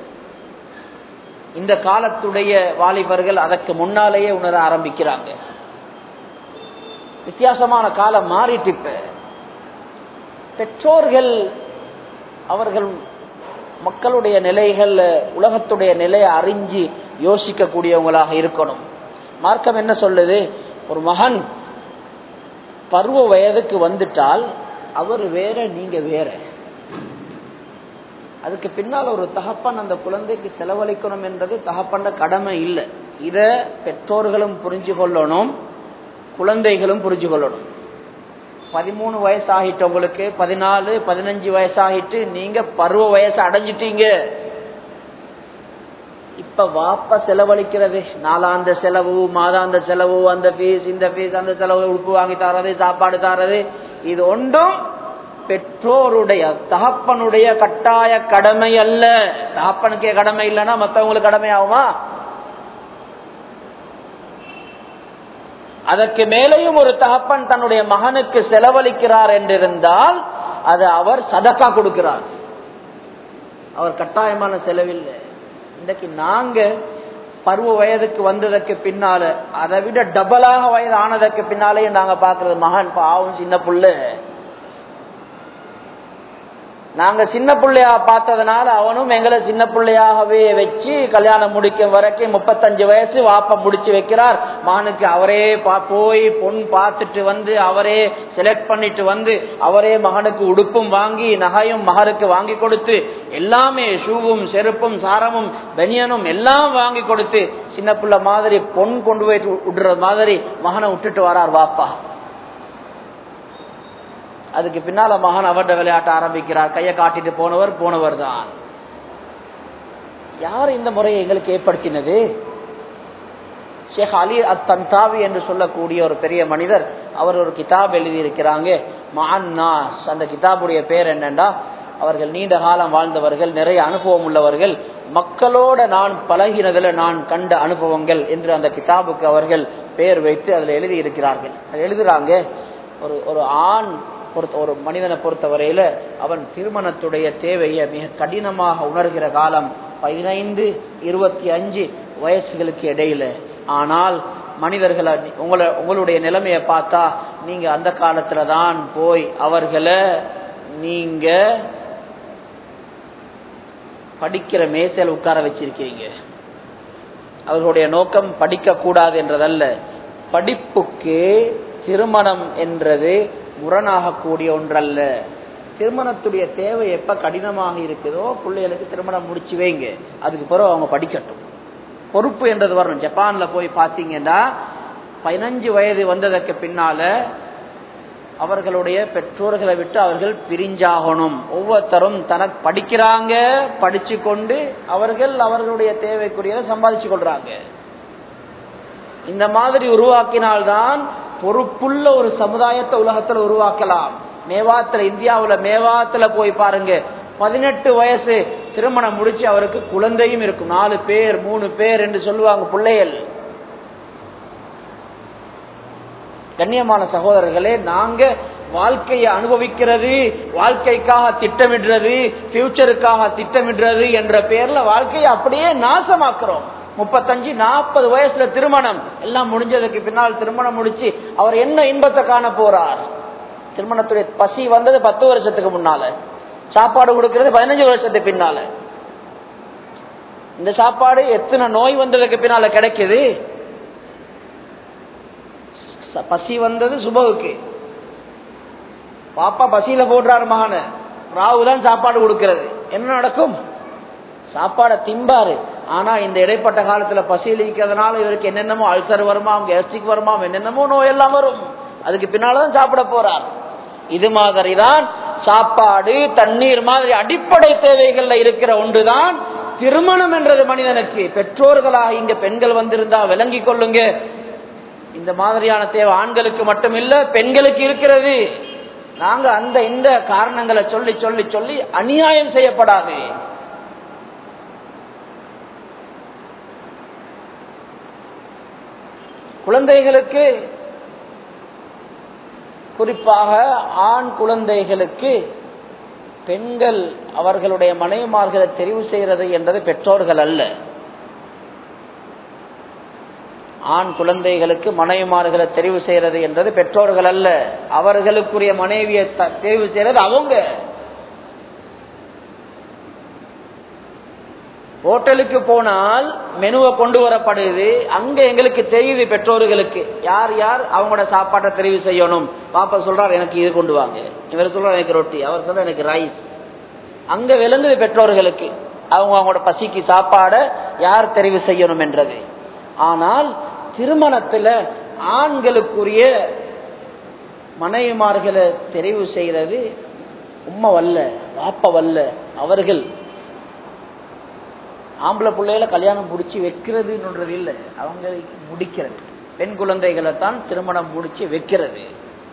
இந்த காலத்துடைய வாலிபர்கள் அதற்கு முன்னாலேயே உணர ஆரம்பிக்கிறாங்க. வித்தியாசமான காலம் மாறிட்டு இப்ப பெற்றோர்கள் அவர்கள் மக்களுடைய நிலைகள் உலகத்துடைய நிலையை அறிஞ்சு யோசிக்க கூடியவங்களாக இருக்கணும். மார்க்கம் என்ன சொல்லுது? ஒரு மகன் பருவ வயதுக்கு வந்துட்டால் அவர் வேற, நீங்க வேற. அதுக்கு பின்னால் ஒரு தகப்பன் அந்த குழந்தைக்கு செலவழிக்கணும் என்றது தகப்பண்ட கடமை இல்லை. இத பெற்றோர்களும் புரிஞ்சு கொள்ளணும், குழந்தைகளும் புரிஞ்சு கொள்ளணும். பதிமூணு வயசு ஆகிட்டு உங்களுக்கு, பதினாலு பதினஞ்சு வயசாகிட்டு நீங்க பருவ வயசு அடைஞ்சிட்டீங்க. இப்ப வாப்ப செலவழிக்கிறது நாலாந்த செலவு, மாதாந்த செலவு, அந்த பீஸ் இந்த பீஸ், அந்த செலவு, உடுப்பு வாங்கி தரது, சாப்பாடு தரது, இது ஒன்றும் பெற்றோருடைய தகப்பனுடைய கட்டாய கடமை அல்ல. தகப்பனுக்கே கடமை இல்லைன்னா மற்றவங்களுக்கு கடமை ஆகுமா? அதற்கு மேலேயும் ஒரு தகப்பன் தன்னுடைய மகனுக்கு செலவழிக்கிறார் என்றிருந்தால் அது அவர் சதக்கா கொடுக்கிறார், அவர் கட்டாயமான செலவில்லை. இன்றைக்கு நாங்க பருவ வயதுக்கு வந்ததற்கு பின்னால அதை விட டபுளாக வயது ஆனதற்கு பின்னாலே நாங்க பாக்குறது மகன் பாவம் சின்ன புள்ள. நாங்க சின்ன பிள்ளையா பார்த்ததுனால அவனும் எங்களை சின்ன பிள்ளையாகவே வச்சு கல்யாணம் முடிக்க வரைக்கும் முப்பத்தஞ்சு வயசு வாப்ப முடிச்சு வைக்கிறார். மகனுக்கு அவரே போய் பொன் பார்த்துட்டு வந்து அவரே செலக்ட் பண்ணிட்டு வந்து அவரே மகனுக்கு உடுப்பும் வாங்கி நகையும் மகருக்கு வாங்கி கொடுத்து எல்லாமே ஷூவும் செருப்பும் சாரமும் பெனியனும் எல்லாம் வாங்கி கொடுத்து சின்ன பிள்ளை மாதிரி பொன் கொண்டு போய் விடுற மாதிரி மகனை விட்டுட்டு வரார் வாப்பா. அதுக்கு பின்னால மகன் அவர்ட விளையாட்ட ஆரம்பிக்கிறார். கையை காட்டிட்டு போனவர் போனவர் தான். யார் இந்த முறையை எங்களுக்கு ஏற்படுத்தினது? ஷேக் அலி அத்-தன்தாவி என்று சொல்லக்கூடிய ஒரு பெரிய மனிதர், அவர் ஒரு கிதாப் எழுதி இருக்கிறாங்க, மஅன்னாஸ். அந்த கிதாபுடைய பேர் என்னண்டா, அவர்கள் நீண்ட காலம் வாழ்ந்தவர்கள், நிறைய அனுபவம் உள்ளவர்கள், மக்களோட நான் பழகினதுல நான் கண்ட அனுபவங்கள் என்று அந்த கிதாபுக்கு அவர்கள் பெயர் வைத்து அதில் எழுதி இருக்கிறார்கள். எழுதுறாங்க, ஒரு ஒரு ஆண் ஒரு மனிதனை பொறுத்தவரையில அவன் திருமணத்துடைய தேவையை மிக கடினமாக உணர்கிற காலம் பதினைந்து இருபத்தி அஞ்சு வயசுகளுக்கு இடையில. ஆனால் மனிதர்களை உங்களை உங்களுடைய நிலைமையை பார்த்தா நீங்க அந்த காலத்துல தான் போய் அவர்களை நீங்க படிக்கிற மேசையில் உட்கார வச்சிருக்கீங்க. அவர்களுடைய நோக்கம் படிக்க கூடாது என்றதல்ல, படிப்புக்கு திருமணம் என்றது முரணாக கூடிய ஒன்றல்ல. திருமணத்துடைய தேவை எப்ப கடினமாக இருக்குதோ பிள்ளைகளுக்கு திருமணம் முடிச்சு வைங்க, அதுக்கு பிறகு அவங்க படிக்கட்டும். பொறுப்பு என்றது வரணும். ஜப்பான்ல போய் பாத்தீங்கன்னா பதினஞ்சு வயது வந்ததற்கு பின்னால அவர்களுடைய பெற்றோர்களை விட்டு அவர்கள் பிரிஞ்சாகணும். ஒவ்வொருத்தரும் தனக்கு படிக்கிறாங்க, படிச்சு கொண்டு அவர்கள் அவர்களுடைய தேவைக்குரியதை சம்பாதிச்சு கொள்றாங்க. இந்த மாதிரி உருவாக்கினால்தான் பொறுப்புள்ள ஒரு சமுதாயத்தை உலகத்துல உருவாக்கலாம். மேவாத்துல, இந்தியாவுல மேவாத்துல போய் பாருங்க, பதினெட்டு வயசு திருமணம் முடிச்சு அவருக்கு குழந்தையும் இருக்கும். நாலு பேர் மூணு பேர் என்று சொல்லுவாங்க பிள்ளைகள். கண்ணியமான சகோதரர்களே, நாங்க வாழ்க்கையை அனுபவிக்கிறது, வாழ்க்கைக்காக திட்டமிடுறது, ஃபியூச்சருக்காக திட்டமிடுறது என்ற பெயர்ல வாழ்க்கையை அப்படியே நாசமாக்குறோம். முப்பத்தஞ்சு நாற்பது வயசுல திருமணம் எல்லாம் முடிஞ்சதுக்கு பின்னால் திருமணம் முடிச்சு அவர் என்ன இன்பத்தை காண போறார்? திருமணத்துடைய பசி வந்தது பத்து வருஷத்துக்கு முன்னால, சாப்பாடு கொடுக்கிறது பதினஞ்சு வருஷத்துக்கு பின்னால. இந்த சாப்பாடு எத்தனை நோய் வந்ததுக்கு பின்னால கிடைக்குது? பசி வந்தது சுபகுக்கு, பாப்பா பசியில போடுறாரு மகன, ராவுதான் சாப்பாடு கொடுக்கிறது. என்ன நடக்கும்? சாப்பாடை திம்பாரு. ஆனா இந்த இடைப்பட்ட காலத்துல பசியிலிக்கிறதுனால இவருக்கு என்னென்னமோ அல்சர் வருமா, கேஸ்ட்ரிக் வருமா, என்னென்னமோ நோயெல்லாம் வரும். அதுக்கு பின்னால்தான் சாப்பிட போறார். இது மாதிரிதான் சாப்பாடு தண்ணீர் மாதிரி அடிப்படை தேவைகள்ல இருக்கிற ஒன்றுதான் திருமணம் என்றது மனிதனுக்கு. பெற்றோர்களாக இங்க பெண்கள் வந்திருந்தா விளங்கி கொள்ளுங்க, இந்த மாதிரியான தேவை ஆண்களுக்கு மட்டும் இல்ல பெண்களுக்கு இருக்கிறது. நாங்க அந்த இந்த காரணங்களை சொல்லி சொல்லி சொல்லி அநியாயம் செய்யப்படாது. குழந்தைகளுக்கு, குறிப்பாக ஆண் குழந்தைகளுக்கு பெண்கள் அவர்களுடைய மனைவிமார்களை தெரிவு செய்கிறது என்றது பெற்றோர்கள் அல்ல. ஆண் குழந்தைகளுக்கு மனைவிமார்களை தெரிவு செய்கிறது என்றது பெற்றோர்கள் அல்ல. அவர்களுக்குரிய மனைவியை தெரிவு செய்யறது அவங்க. ஹோட்டலுக்கு போனால் மெனுவை கொண்டு வரப்படுது, அங்க எங்களுக்கு தெரியுது பெற்றோர்களுக்கு யார் யார் அவங்களோட சாப்பாட்டை தெரிவு செய்யணும். பாப்பா சொல்றாரு எனக்கு இது கொண்டு வாங்க, இவர் சொல்றாரு எனக்கு ரொட்டி, அவர் சொல்ற எனக்கு ரைஸ். அங்க விளங்குது பெற்றோர்களுக்கு அவங்க அவங்களோட பசிக்கு சாப்பாட யார் தெரிவு செய்யணும் என்றது. ஆனால் திருமணத்துல ஆண்களுக்குரிய மனைவிமார்களை தெரிவு செய்யறது உம்மவல்ல, வாப்பவல்ல. அவர்கள் ஆம்பளை பிள்ளைகளை கல்யாணம் முடிச்சு வைக்கிறதுன்றது இல்லை, அவங்களுக்கு முடிக்கிறது. பெண் குழந்தைகளை தான் திருமணம் முடிச்சு வைக்கிறது.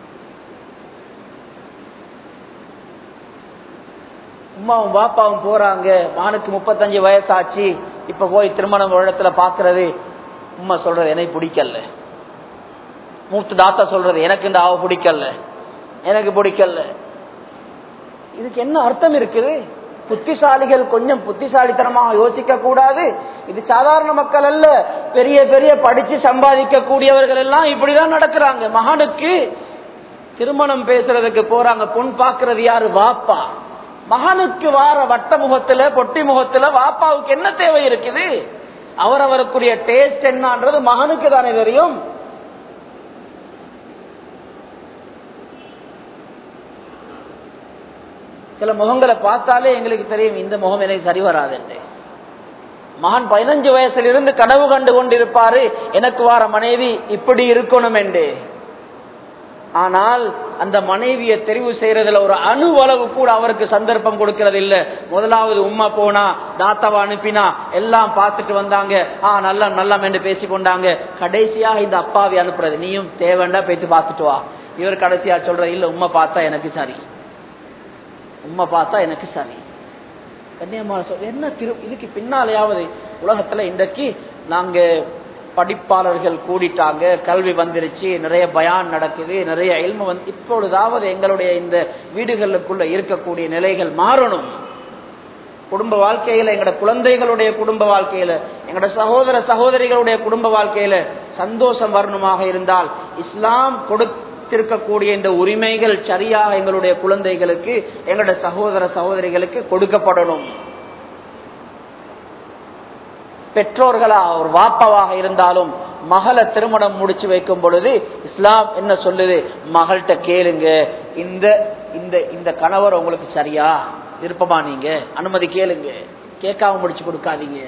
உமாவும் பாப்பாவும் போறாங்க, மகனுக்கு முப்பத்தஞ்சு வயசாச்சு, இப்ப போய் திருமணம் ஒரு இடத்துல பாக்குறது. உம்மா சொல்றது எனக்கு பிடிக்கல, மூத்த தாத்தா சொல்றது எனக்கு இந்த ஆவ பிடிக்கல, எனக்கு பிடிக்கல. இதுக்கு என்ன அர்த்தம் இருக்குது? புத்திசாலிகள் கொஞ்சம் புத்திசாலித்தனமாக யோசிக்க கூடாது. இது சாதாரண மக்கள் அல்ல, பெரிய பெரிய படிச்சு சம்பாதிக்க கூடியவர்கள் எல்லாம் இப்படிதான் நடக்கிறாங்க. மகனுக்கு திருமணம் பேசுறதுக்கு போறாங்க, பொன் பாக்குறது யாரு? வாப்பா. மகனுக்கு வார வட்ட முகத்துல பொட்டி முகத்துல வாப்பாவுக்கு என்ன தேவை இருக்குது? அவரவருக்குரிய டேஸ்ட் என்னன்றது மகனுக்கு தானே தெரியும். சில முகங்களை பார்த்தாலே எங்களுக்கு தெரியும் இந்த முகம் எனக்கு சரி வராது என்று. மகன் பதினஞ்சு வயசுல இருந்து கனவு கண்டு கொண்டிருப்பாரு, எனக்கு வார மனைவி இப்படி இருக்கணும் என்று. ஆனால் அந்த மனைவியை தெரிவு செய்யறதுல ஒரு அணு அளவு கூட அவருக்கு சந்தர்ப்பம் கொடுக்கிறது இல்ல. முதலாவது உம்மா போனா, தாத்தாவை அனுப்பினா, எல்லாம் பார்த்துட்டு வந்தாங்க, ஆ நல்லா நல்லா என்று பேசி கொண்டாங்க. கடைசியாக இந்த அப்பாவை அனுப்புறது, நீயும் தேவைண்டா போயிட்டு பார்த்துட்டு வா. இவர் கடைசியா சொல்ற, இல்ல உம்மா பார்த்தா எனக்கு சரி, உம்மா பார்த்தா எனக்கு சரி. கண்ணியமான சொல் என்ன திரு இதுக்கு பின்னாலேயாவது உலகத்துல இன்றைக்கு நாங்க படிப்பாளர்கள் கூடிட்டாங்க, கல்வி வந்துருச்சு, நிறைய பயான் நடக்குது, நிறைய இல்மு வந்து, இப்பொழுதாவது எங்களுடைய இந்த வீடுகளுக்குள்ள இருக்கக்கூடிய நிலைகள் மாறணும். குடும்ப வாழ்க்கையில, எங்களோட குழந்தைகளுடைய குடும்ப வாழ்க்கையில, எங்களோட சகோதர சகோதரிகளுடைய குடும்ப வாழ்க்கையில சந்தோஷம் வரணுமாக இருந்தால் இஸ்லாம் கொடுத்திருக்கக்கூடிய இந்த உரிமைகள் சரியாக எங்களுடைய குழந்தைகளுக்கு, எங்களோட சகோதர சகோதரிகளுக்கு கொடுக்கப்படணும். பெற்றோர்களா ஒரு வாப்பாவாக இருந்தாலும் மகளை திருமணம் முடிச்சு வைக்கும் பொழுது இஸ்லாம் என்ன சொல்லுது? மகள்கிட்ட கேளுங்க, இந்த இந்த இந்த கணவர் உங்களுக்கு சரியா விருப்பமா, நீங்க அனுமதி கேளுங்க, கேட்காம முடிச்சு கொடுக்காதீங்க.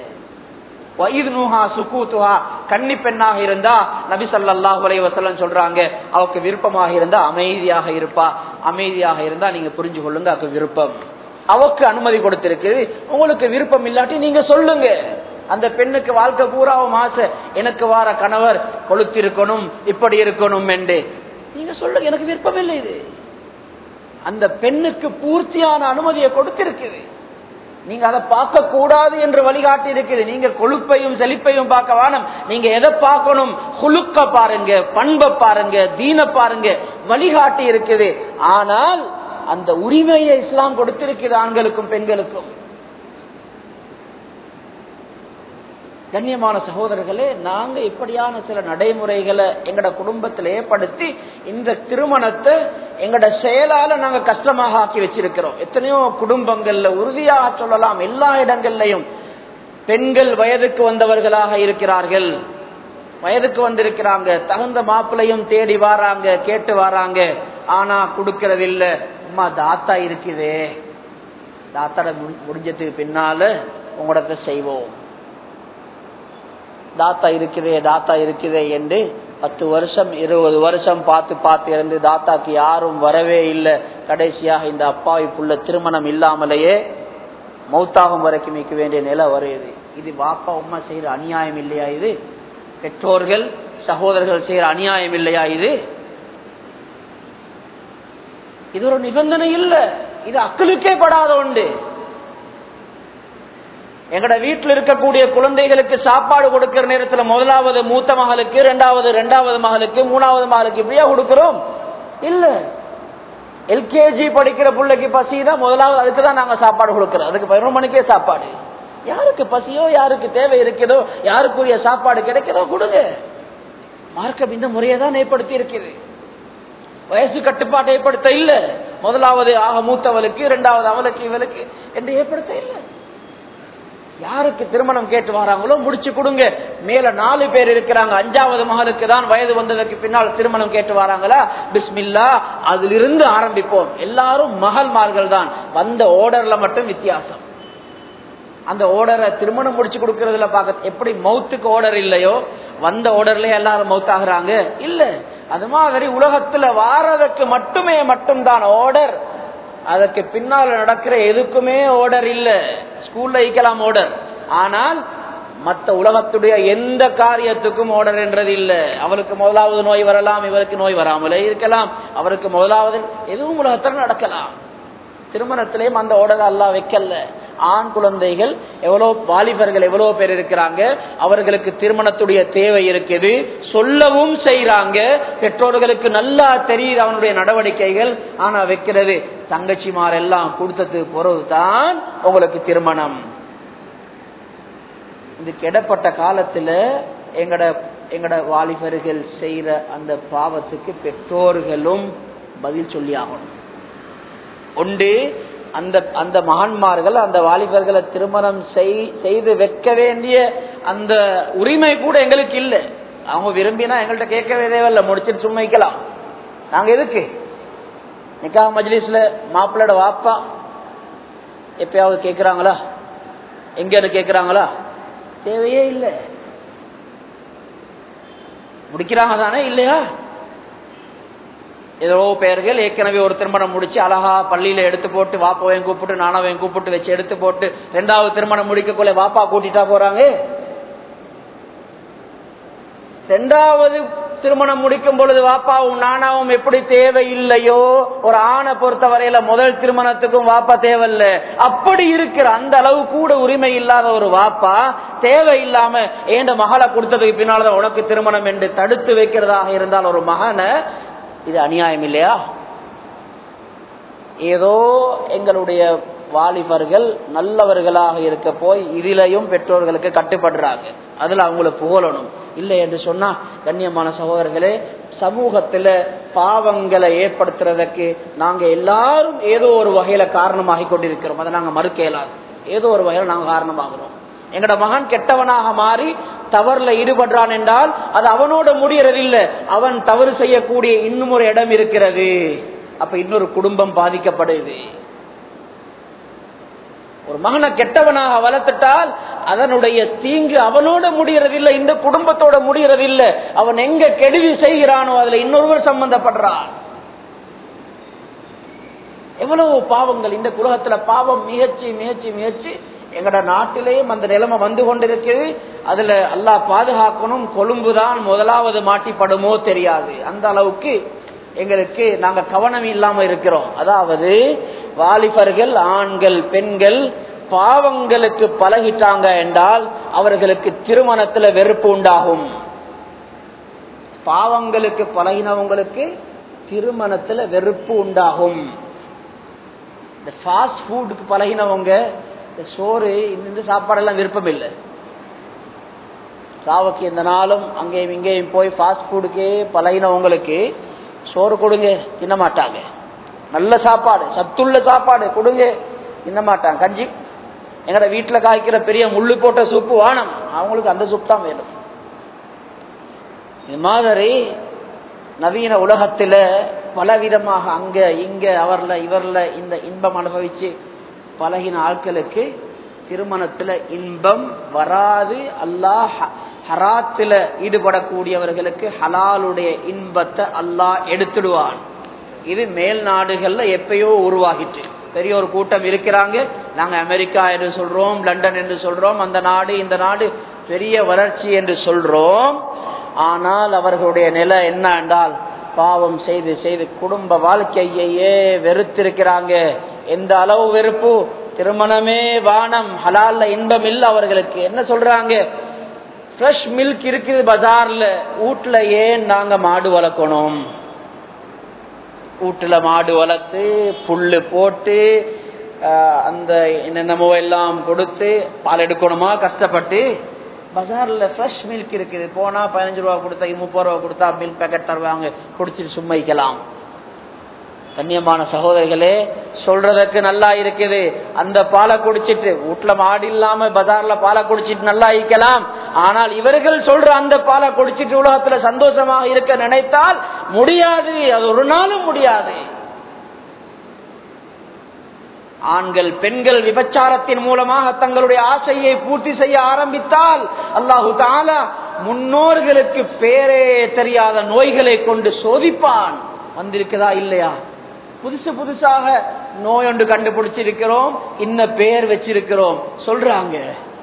கன்னி பெண்ணாக இருந்தா நபி ஸல்லல்லாஹு அலைஹி வஸல்லம் சொல்றாங்க, அவருக்கு விருப்பமாக இருந்தா அமைதியாக இருப்பா, அமைதியாக இருந்தா நீங்க புரிஞ்சு கொள்ளுங்க அவருக்கு விருப்பம். அவருக்கு அனுமதி கொடுத்திருக்கு, உங்களுக்கு விருப்பம் இல்லாட்டி நீங்க சொல்லுங்க. அந்த பெண்ணுக்கு வாழ்க்கை பூராவும் ஆசை, எனக்கு வார கணவர் கொளுத்திருக்கணும், இப்படி இருக்கணும் என்று நீங்க சொல்லுங்க, எனக்கு விருப்பம் இல்லை. இது அந்த பெண்ணுக்கு பூர்த்தியான அனுமதியை கொடுத்திருக்குது. நீங்க அதை பார்க்க கூடாது என்று வழிகாட்டி இருக்குது. நீங்க கொழுப்பையும் செழிப்பையும் பார்க்க வேணும், நீங்க எதை பார்க்கணும்? குலுக்க பாருங்க, பண்பை பாருங்க, தீன பாருங்க, வழிகாட்டி இருக்குது. ஆனால் அந்த உரிமையை இஸ்லாம் கொடுத்திருக்கிறது ஆண்களுக்கும் பெண்களுக்கும். கண்ணியமான சகோதரர்களே, நாங்க இப்படியான சில நடைமுறைகளை எங்கட குடும்பத்தில் ஏற்படுத்தி இந்த திருமணத்தை எங்கட செயலால நாங்க கஷ்டமாக ஆக்கி வச்சிருக்கிறோம். எத்தனையோ குடும்பங்கள்ல உறுதியாக சொல்லலாம், எல்லா இடங்கள்லையும் பெண்கள் வயதுக்கு வந்தவர்களாக இருக்கிறார்கள், வயதுக்கு வந்திருக்கிறாங்க, தகுந்த மாப்பிள்ளையும் தேடி வாராங்க, கேட்டு வாராங்க, ஆனா கொடுக்கறது இல்ல. அம்மா தாத்தா இருக்குதே, தாத்தாட முடிஞ்சதுக்கு பின்னால உங்களிடத்தை செய்வோம். தாத்தா இருக்குதே தாத்தா இருக்குதே என்று பத்து வருஷம் இருபது வருஷம் பார்த்து பார்த்து இருந்து தாத்தாக்கு யாரும் வரவே இல்லை. கடைசியாக இந்த அப்பாவி புள்ள திருமணம் இல்லாமலேயே மௌத்தாகும் வரைக்கும் வைக்க வேண்டிய நிலை வருது. இது பாப்பா உம்மா செய்யற அநியாயம் இல்லையா? இது பெற்றோர்கள் சகோதரர்கள் செய்யற அநியாயம் இல்லையா? இது இது ஒரு நிபந்தனை இல்ல, இது அக்களுக்கே படாத உண்டு. எங்கட வீட்டில் இருக்கக்கூடிய குழந்தைகளுக்கு சாப்பாடு கொடுக்கிற நேரத்தில் முதலாவது மூத்த மகளுக்கு, இரண்டாவது இரண்டாவது மகளுக்கு, மூணாவது மகளுக்கு இப்படியா கொடுக்கிறோம்? இல்ல. எல்கேஜி படிக்கிற பிள்ளைக்கு பசிதான் முதலாவது, அதுக்கு தான் நாங்க சாப்பாடு கொடுக்கிறோம். அதுக்கு பதினொரு மணிக்கே சாப்பாடு. யாருக்கு பசியோ, யாருக்கு தேவை இருக்கிறதோ, யாருக்குரிய சாப்பாடு கிடைக்கிறதோ கொடுங்க. மார்க்கம் இந்த முறையை தான் ஏற்படுத்தி இருக்குது. வயசு கட்டுப்பாட்டை ஏற்படுத்த இல்ல. முதலாவது ஆக மூத்தவளுக்கு, இரண்டாவது அவளுக்கு, இவளுக்கு என்று ஏற்படுத்த இல்லை. யாருக்கு திருமணம் கேட்டு வராங்களோ முடிச்சு கொடுங்க. மேல நாலு பேர் இருக்கிறாங்க, அஞ்சாவது மகளுக்கு தான் வயது வந்ததுக்கு பின்னால் திருமணம் கேட்டு வராங்களா, பிஸ்மில்லா அதிலிருந்து ஆரம்பிப்போம். எல்லாரும் மகள்மார்கள் தான், வந்த ஓர்டர்ல மட்டும் வித்தியாசம். அந்த ஓர்டரை திருமணம் முடிச்சு கொடுக்கறதுல பார்க்க எப்படி மௌத்துக்கு ஓர்டர் இல்லையோ, வந்த ஓர்டர்ல எல்லாரும் மௌத்தாகிறாங்க இல்ல. அது மாதிரி உலகத்துல வாரதற்கு மட்டுமே மட்டும்தான் ஓர்டர். அதற்கு பின்னால் நடக்கிற எதுக்குமே ஓர்டர் இல்ல. ஸ்கூல்ல ஈக்கலாம் ஓர்டர், ஆனால் மற்ற உலகத்துடைய எந்த காரியத்துக்கும் ஓர்டர் என்றது இல்ல. அவளுக்கு முதலாவது நோய் வரலாம், இவருக்கு நோய் வராமலே இருக்கலாம். அவருக்கு முதலாவது எதுவும் உலகத்தில் நடக்கலாம். திருமணத்திலேயும் அந்த ஓர்டர் அல்லாஹ் வைக்கல. ஆண் குழந்தைகள் எவ்வளவு, வாலிபர்கள் எவ்வளவு பேர் இருக்கிறாங்க, அவர்களுக்கு திருமணத்துடைய தேவை இருக்குது, சொல்லவும் செய்யறாங்க. பெற்றோர்களுக்கு நல்லா தெரியுது அவனுடைய நடவடிக்கைகள். ஆனா வைக்கிறது தங்கச்சிமார் எல்லாம் கொடுத்ததுக்கு பிறகுதான் உங்களுக்கு திருமணம். இதுக்கு இடப்பட்ட காலத்துல எங்கட எங்கட வாலிபர்கள் செய்யற அந்த பாவத்துக்கு பெற்றோர்களும் பதில் சொல்லி ஆகணும். ஒன்று, அந்த அந்த மகான்மார்கள் அந்த வாலிபர்களை திருமணம் செய்து வைக்க வேண்டிய அந்த உரிமை கூட எங்களுக்கு இல்லை. அவங்க விரும்பினா எங்கள்கிட்ட கேட்கவே தேவையில்லை, முடிச்சுட்டு சும்மா வைக்கலாம். நாங்க எதுக்கு நிக்கா மஜ்லிஸ்ல மாப்பிள்ளோட வாப்பா எப்பயாவது கேட்கிறாங்களா, எங்கன்னு கேட்கிறாங்களா? தேவையே இல்லை. முடிக்கிறாங்க தானே இல்லையா? ஏதோ பேர்கள் ஏற்கனவே ஒரு திருமணம் முடிச்சு அழகா பள்ளியில எடுத்து போட்டு வாப்பாவையும் கூப்பிட்டு நானாவையும் கூப்பிட்டு வச்சு எடுத்து போட்டு ரெண்டாவது திருமணம் முடிக்கக்குள்ள வாப்பா கூட்டிட்டா போறாங்க. ரெண்டாவது திருமணம் முடிக்கும் பொழுது வாப்பாவும் நானாவும் எப்படி தேவையில்லையோ, ஒரு ஆணை பொறுத்த வரையில முதல் திருமணத்துக்கும் வாப்பா தேவையில்லை. அப்படி இருக்கிற அந்த அளவு கூட உரிமை இல்லாத ஒரு வாப்பா தேவையில்லாம ஏண்ட மகளை கொடுத்ததுக்கு பின்னால்தான் உனக்கு திருமணம் என்று தடுத்து வைக்கிறதாக இருந்தால் ஒரு மகனை, இது அநியாயம் இல்லையா? ஏதோ எங்களுடைய வாலிபர்கள் நல்லவர்களாக இருக்க போய் இதிலையும் பெற்றோர்களுக்கு கட்டுப்படுறாங்க. அதுல அவங்கள புகழணும். இல்லை என்று சொன்னா கண்ணியமான சகோதரர்களே, சமூகத்துல பாவங்களை ஏற்படுத்துறதுக்கு நாங்க எல்லாரும் ஏதோ ஒரு வகையில காரணமாகி கொண்டிருக்கிறோம். அதை நாங்க மறுக்க இயலாது. ஏதோ ஒரு வகையில நாங்க காரணமாகிறோம். எங்கட மகன் கெட்டவனாக மாறி தவறுல ஈடுபடுறான் என்றால் அது அவனோட முடியறது இல்ல, அவன் தவறு செய்யக்கூடிய இன்னும் ஒரு இடம் இருக்கிறது. அப்ப இன்னொரு குடும்பம் பாதிக்கப்படுது. ஒரு மகனை கெட்டவனாக வளர்த்துட்டால் அதனுடைய தீங்கு அவனோட முடியறதில்லை, இந்த குடும்பத்தோட முடியறதில்லை. அவன் எங்க கெடுதி செய்கிறானோ அதுல இன்னொருவர் சம்பந்தப்படுறான். எவ்வளவு பாவங்கள் இந்த உலகத்துல, பாவம் முயற்சி முயற்சி முயற்சி எங்கட நாட்டிலேயும் அந்த நிலைமை வந்து கொண்டிருக்குது. அதுல அல்லாஹ் பாதுகாக்கணும். கொழும்புதான் முதலாவது மாட்டிப்படுமோ தெரியாது, அந்த அளவுக்கு எங்களுக்கு நாங்க கவனம் இல்லாம இருக்கிறோம். அதாவது வாலிபர்கள் ஆண்கள் பெண்கள் பாவங்களுக்கு பழகிட்டாங்க என்றால் அவர்களுக்கு திருமணத்துல வெறுப்பு உண்டாகும். பாவங்களுக்கு பழகினவங்களுக்கு திருமணத்துல வெறுப்பு உண்டாகும். இந்த ஃபாஸ்ட் ஃபுட்டுக்கு பழகினவங்க இந்த சோறு இந்த சாப்பாடெல்லாம் விருப்பம் இல்லை. சாவுக்கு எந்த நாளும் அங்கேயும் இங்கேயும் போய் ஃபாஸ்ட் ஃபுட்டுக்கே பழகினவங்களுக்கு சோறு கொடுங்க தின்ன மாட்டாங்க. நல்ல சாப்பாடு, சத்துள்ள சாப்பாடு கொடுங்க தின்ன மாட்டாங்க. கஞ்சி, எங்கட வீட்டுல காய்க்கிற பெரிய முள்ளு போட்ட சூப்பு வானம், அவங்களுக்கு அந்த சூப் தான் வேணும். இது மாதிரி நவீன உலகத்துல பலவிதமாக அங்க இங்க அவர்ல இவர்ல இந்த இன்பம் அனுபவிச்சு பழகின ஆட்களுக்கு திருமணத்துல இன்பம் வராது. அல்லாஹ் ஹராத்துல ஈடுபடக்கூடியவர்களுக்கு ஹலாலுடைய இன்பத்தை அல்லாஹ் எடுத்துடுவான். இது மேல் நாடுகள்ல எப்பயோ உருவாகிட்டு பெரிய ஒரு கூட்டம் இருக்கிறாங்க. நாங்க அமெரிக்கா என்று சொல்றோம், லண்டன் என்று சொல்றோம், அந்த நாடு இந்த நாடு பெரிய வளர்ச்சி என்று சொல்றோம். ஆனால் அவர்களுடைய நிலை என்ன என்றால் பாவம் செய்து செய்து குடும்ப வாழ்க்கையே வெறுத்திருக்கிறாங்க. எந்த அளவு வெறுப்பு, திருமணமே வானம், ஹலால்ல இன்பம் இல்லை அவர்களுக்கு. என்ன சொல்றாங்க, ஃப்ரெஷ் மில்க் இருக்குது பஜார்ல, வீட்டுல ஏன் நாங்க மாடு வளர்க்கணும், வீட்டுல மாடு வளர்த்து புல்லு போட்டு அந்த என்னென்னமோ எல்லாம் கொடுத்து பால் எடுக்கணுமா கஷ்டப்பட்டு, பஜார்ல ஃப்ரெஷ் மில்க் இருக்குது, போனா பதினஞ்சு ரூபா கொடுத்தா முப்பது ரூபா கொடுத்தா மில்க் பேக்கெட் தருவாங்க, குடிச்சிட்டு சும்மைக்கலாம். கண்ணியமான சகோதரிகளே, சொல்றதுக்கு நல்லா இருக்குது, அந்த பாலை குடிச்சிட்டு வீட்டுல மாடு இல்லாம பஜார்ல பாலை குடிச்சிட்டு நல்லா இருக்கலாம். ஆனால் இவர்கள் சொல்ற அந்த பாலை குடிச்சிட்டு உலகத்துல சந்தோஷமாக இருக்க நினைத்தால் முடியாது, அது ஒரு நாளும் முடியாது. ஆண்கள் பெண்கள் விபச்சாரத்தின் மூலமாக தங்களுடைய ஆசையை பூர்த்தி செய்ய ஆரம்பித்தால் அல்லாஹு தஆலா முன்னோர்களுக்கு பேரே தெரியாத நோய்களை கொண்டு சோதிப்பான். வந்திருக்கிறதா இல்லையா? புதுசு புதுசாக நோய் ஒன்று கண்டுபிடிச்சிருக்கிறோம், இன்ன பேர் வச்சிருக்கிறோம் சொல்றாங்க.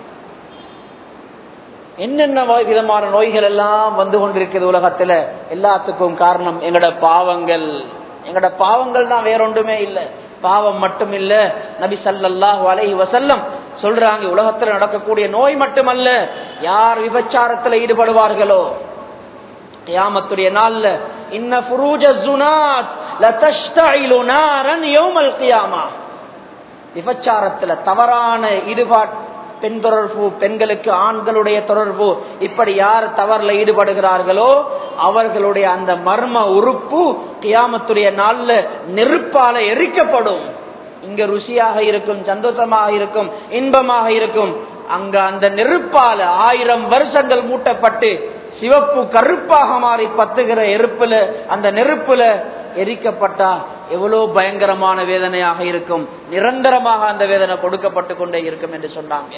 என்னென்ன விதமான நோய்கள் எல்லாம் வந்து கொண்டிருக்கிறது உலகத்துல. எல்லாத்துக்கும் காரணம் எங்கட பாவங்கள். எங்கட பாவங்கள் தான், வேற ஒன்றுமே இல்லை. பாவம் மட்டும் இல்ல, நபி ஸல்லல்லாஹு அலைஹி வஸல்லம் சொல்றாங்க, உலகத்துல நடக்கக்கூடிய நோய் மட்டுமல்ல, யார் விபச்சாரத்துல ஈடுபடுவார்களோ கியாமத்துடைய நாள்ல இன்ன ஃபுரூஜ ஸுனாத் லதஷ்தஇலு நாரன் யௌமல் கியாமா, விபச்சாரத்துல தவறான ஈடுபாடு, பெண் தொடர்பு, பெண்களுக்கு ஆண்களுடைய தொடர்பு, இப்படி யார் தவறுல ஈடுபடுகிறார்களோ அவர்களுடைய அந்த மர்ம உறுப்பு கியாமத்துடைய நாள்ல நெருப்பால எரிக்கப்படும். இங்க ருசியாக இருக்கும், சந்தோஷமாக இருக்கும், இன்பமாக இருக்கும். அங்க அந்த நெருப்பால ஆயிரம் வருஷங்கள் மூட்டப்பட்டு சிவப்பு கருப்பாக மாறி பத்துகிற எருப்புல, அந்த நெருப்புல எரிக்கப்பட்டா எவ்வளவு பயங்கரமான வேதனையாக இருக்கும். நிரந்தரமாக அந்த வேதனை கொடுக்கப்பட்டு கொண்டே இருக்கும் என்று சொன்னாங்க.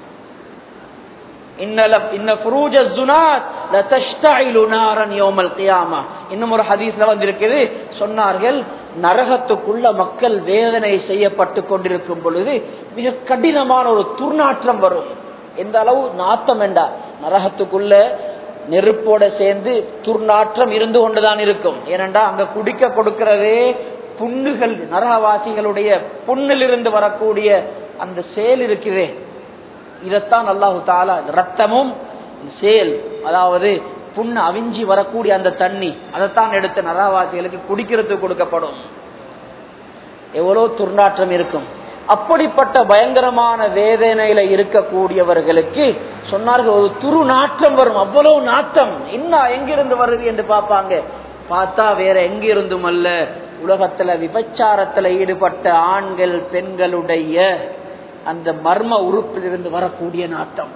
இன்னும் ஒரு ஹதீஸ்ல வந்திருக்கிறது, சொன்னார்கள், நரகத்துக்குள்ள மக்கள் வேதனை செய்யப்பட்டு கொண்டிருக்கும் பொழுது மிக கடினமான ஒரு துர்நாற்றம் வரும். எந்த அளவு நாத்தம் என்றா, நரகத்துக்குள்ள நெருப்போட சேர்ந்து துர்நாற்றம் இருந்து கொண்டுதான் இருக்கும். ஏனென்றா அங்க குடிக்க கொடுக்கிறதே புண்ணுகள், நரகவாசிகளுடைய புண்ணிலிருந்து வரக்கூடிய அந்த சேல் இருக்குதே, இதத்தான் அல்லாஹு தஆலா ரத்தமும் சேல், அதாவது புண்ணு அவிஞ்சி வரக்கூடிய அந்த தண்ணி, அதைத்தான் எடுத்து நரகவாசிகளுக்கு குடிக்கிறதுக்கு கொடுக்கப்படும். எவ்வளவு துர்நாற்றம் இருக்கும். அப்படிப்பட்ட பயங்கரமான வேதனையில இருக்கக்கூடியவர்களுக்கு சொன்னார்கள், ஒரு துரு நாற்றம் வரும். அவ்வளவு நாட்டம் என்ன எங்கிருந்து வருது என்று பார்ப்பாங்க. பார்த்தா வேற எங்கிருந்தும் அல்ல, உலகத்துல விபச்சாரத்துல ஈடுபட்ட ஆண்கள் பெண்களுடைய அந்த மர்ம உறுப்பிலிருந்து வரக்கூடிய நாட்டம்.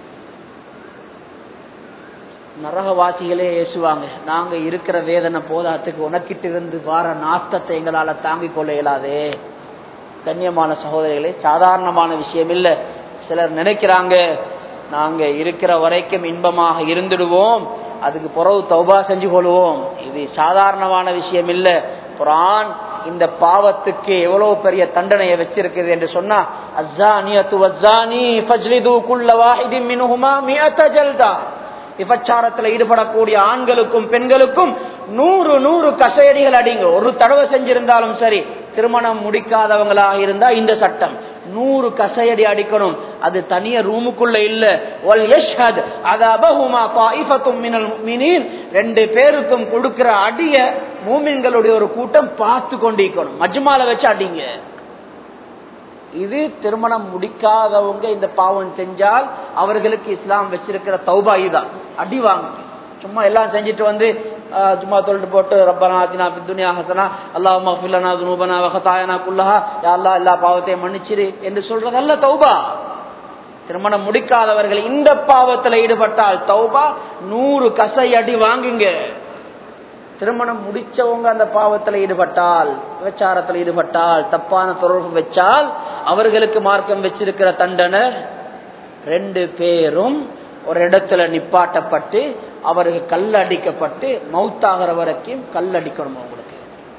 நரகவாசிகளே ஏசுவாங்க, நாங்க இருக்கிற வேதனை போதாத்துக்கு உனக்கிட்டு இருந்து வார நாட்டத்தை எங்களால தாங்கிக் கொள்ள இயலாதே. கண்ணியமான சகோதரிகளே, சாதாரணமான விஷயம் இல்ல. சிலர் நினைக்கிறாங்க நாங்க இருக்கிற வரைக்கும் இன்பமாக இருந்துடுவோம், அதுக்கு பிறகு தௌபா செஞ்சு கொள்வோம். இது சாதாரணமான விஷயம் இல்ல. குர்ஆன் இந்த பாவத்துக்கு எவ்வளவு பெரிய தண்டனையை வச்சிருக்குது என்று சொன்னா, அஸ்ஸானியத்து வஸ்ஸானி ஃபஜ்லிது குல்ல வாஹிதின் மின்ஹுமா மிஅத ஜல்தா, விபச்சாரத்துல ஈடுபடக்கூடிய ஆண்களுக்கும் பெண்களுக்கும் நூறு நூறு கசையடிகள் அடிங்க. ஒரு தடவை செஞ்சிருந்தாலும் சரி, திருமணம் முடிக்காதவங்களாக இருந்தா இந்த சட்டம், நூறு கசையடி அடிக்கணும். அது தனிய ரூமுக்குள்ள இல்ல. வல் யஷ்ஹத் அஸாபஹுமா தாயிஃபத்தும் மினல் முஃமினீன், ரெண்டு பேருக்கும் கொடுக்கிற அடிய மூமின்களுடைய ஒரு கூட்டம் பார்த்து கொண்டிருக்கணும். மஜ்மால வச்சு அடிங்க. இது திருமணம் முடிக்காதவங்க இந்த பாவம் செஞ்சால் அவர்களுக்கு இஸ்லாம் வச்சிருக்கிற தௌபா இதுதான், அடி வாங்க. சும்மா எல்லாம் செஞ்சுட்டு வந்து சும்மா சொல்லிட்டு போட்டு ரப்பனா ஆத்தினா ஃபித் துன்யா ஹஸனா அல்லாஹும்ம ஃபிர் லனா ذுனூபனா வ ஹதாயனா குல்லஹா, யா அல்லாஹ் எல்லா பாவத்தையும் மன்னிச்சிரு என்று சொல்றதல்ல தௌபா. திருமணம் முடிக்காதவர்கள் இந்த பாவத்தில் ஈடுபட்டால் தௌபா நூறு கசை அடி வாங்குங்க. திருமணம் முடிச்சவங்க அந்த பாவத்தில் ஈடுபட்டால், விபச்சாரத்தில் ஈடுபட்டால், தப்பான தொடர்பு வச்சால் அவர்களுக்கு மார்க்கம் வச்சிருக்கிற தண்டனை ரெண்டு பேரும் ஒரு இடத்துல நிப்பாட்டப்பட்டு அவர்கள் கல்லடிக்கப்பட்டு மௌத்தாகிற வரைக்கும் கல்லடிக்கணும். அவங்களுக்கு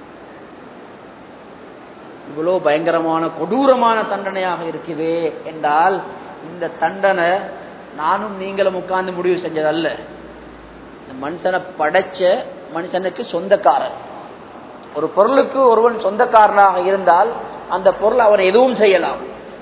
இவ்வளவு பயங்கரமான கொடூரமான தண்டனையாக இருக்குது என்றால் இந்த தண்டனை நானும் நீங்களும் உட்கார்ந்து முடிவு செஞ்சதல்ல. மனுஷனை படைச்ச மனுஷனுக்கு சொந்தக்காரன். ஒரு பொருளுக்கு ஒருவன் சொந்தக்காரனாக இருந்தால் அந்த பொருள் அவன் எதுவும் செய்யலாம்.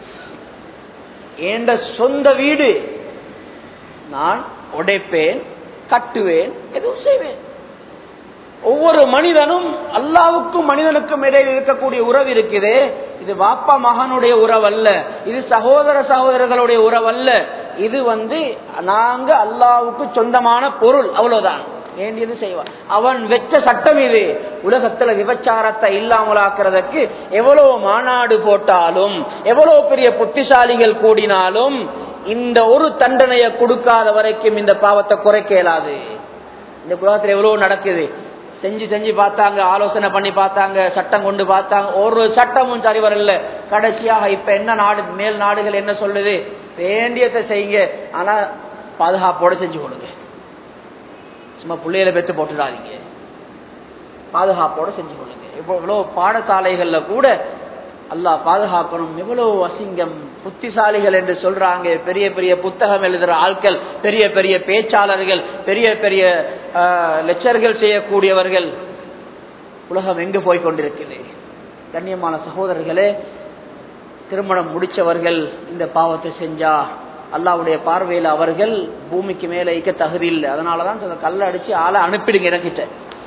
என்ற சொந்த வீடு நான் உடைப்பேன், கட்டுவேன், எதுவும் செய்வேன். ஒவ்வொரு மனிதனும் அல்லாவுக்கும் மனிதனுக்கும் இடையில் இருக்கக்கூடிய உறவு இருக்குது. இது வாப்பா மகனுடைய உறவு அல்ல, இது சகோதர சகோதரர்களுடைய உறவு அல்ல. இது வந்து நாங்க அல்லாவுக்கு சொந்தமான பொருள், அவ்வளவுதான். வேண்டியது செய்வான். அவன் வெச்ச சட்டம் இது. உலகத்துல விபச்சாரத்தை இல்லாமலாக்குறதுக்கு எவ்வளவு மாநாடு போட்டாலும் எவ்வளவு பெரிய புத்திசாலிகள் கூடினாலும் இந்த ஒரு தண்டனையை கொடுக்காத வரைக்கும் இந்த பாவத்தை குறைக்க இயலாது. இந்த உலகத்துல எவ்வளவு நடக்குது. செஞ்சு செஞ்சு பார்த்தாங்க, ஆலோசனை பண்ணி பார்த்தாங்க, சட்டம் கொண்டு பார்த்தாங்க, ஒரு சட்டமும் சரி வரல. கடைசியாக இப்ப என்ன நாடு, மேல் நாடுகள் என்ன சொல்லுது, வேண்டியதை செய்யுங்க, ஆனா பாதுகாப்போட செஞ்சு கொடுங்க. சும்மா பிள்ளைகளை பெற்று போட்டுடாதீங்க, பாதுகாப்போட செஞ்சு கொள்ளுங்க. இப்போ இவ்வளவு பாடசாலைகள்ல கூட அல்லாஹ் பாதுகாக்கணும். எவ்வளவு அசிங்கம். புத்திசாலிகள் என்று சொல்றாங்க, பெரிய பெரிய புத்தகம் எழுதுற ஆட்கள், பெரிய பெரிய பேச்சாளர்கள், பெரிய பெரிய லெக்சர்கள் செய்யக்கூடியவர்கள், உலகம் எங்கு போய் கொண்டிருக்குது. கண்ணியமான சகோதரர்களே, திருமணம் முடிச்சவர்கள் இந்த பாவத்தை செஞ்சா அல்லாஹ்வுடைய பார்வையில் அவர்கள் பூமிக்கு மேல வைக்க தகுதி இல்லை. அதனாலதான் கல்ல அடிச்சு ஆளை அனுப்பிடுங்க எனக்கிட்ட.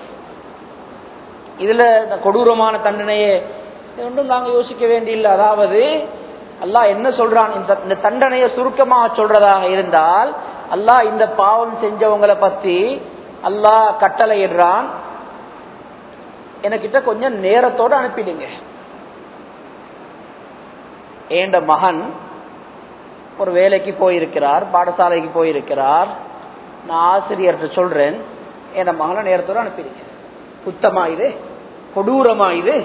இதுல இந்த கொடூரமான தண்டனையே ஒன்றும் நாங்க யோசிக்க வேண்டியில்லை. அதாவது அல்லாஹ் என்ன சொல்றான், இந்த தண்டனையை சுருக்கமாக சொல்றதாக இருந்தால் அல்லாஹ் இந்த பாவம் செஞ்சவங்களை பத்தி அல்லாஹ் கட்டளை இடுறான், எனக்கிட்ட கொஞ்சம் நேரத்தோட அனுப்பிடுங்க. ஏண்ட மகன் ஒரு வேலைக்கு போயிருக்கிறார், பாடசாலைக்கு போயிருக்கிறார், நான் ஆசிரியர்கிட்ட சொல்றேன், என் மகனை நேரத்தோட அனுப்பிடுங்க. குத்தமா இது, கொடூரமா இது.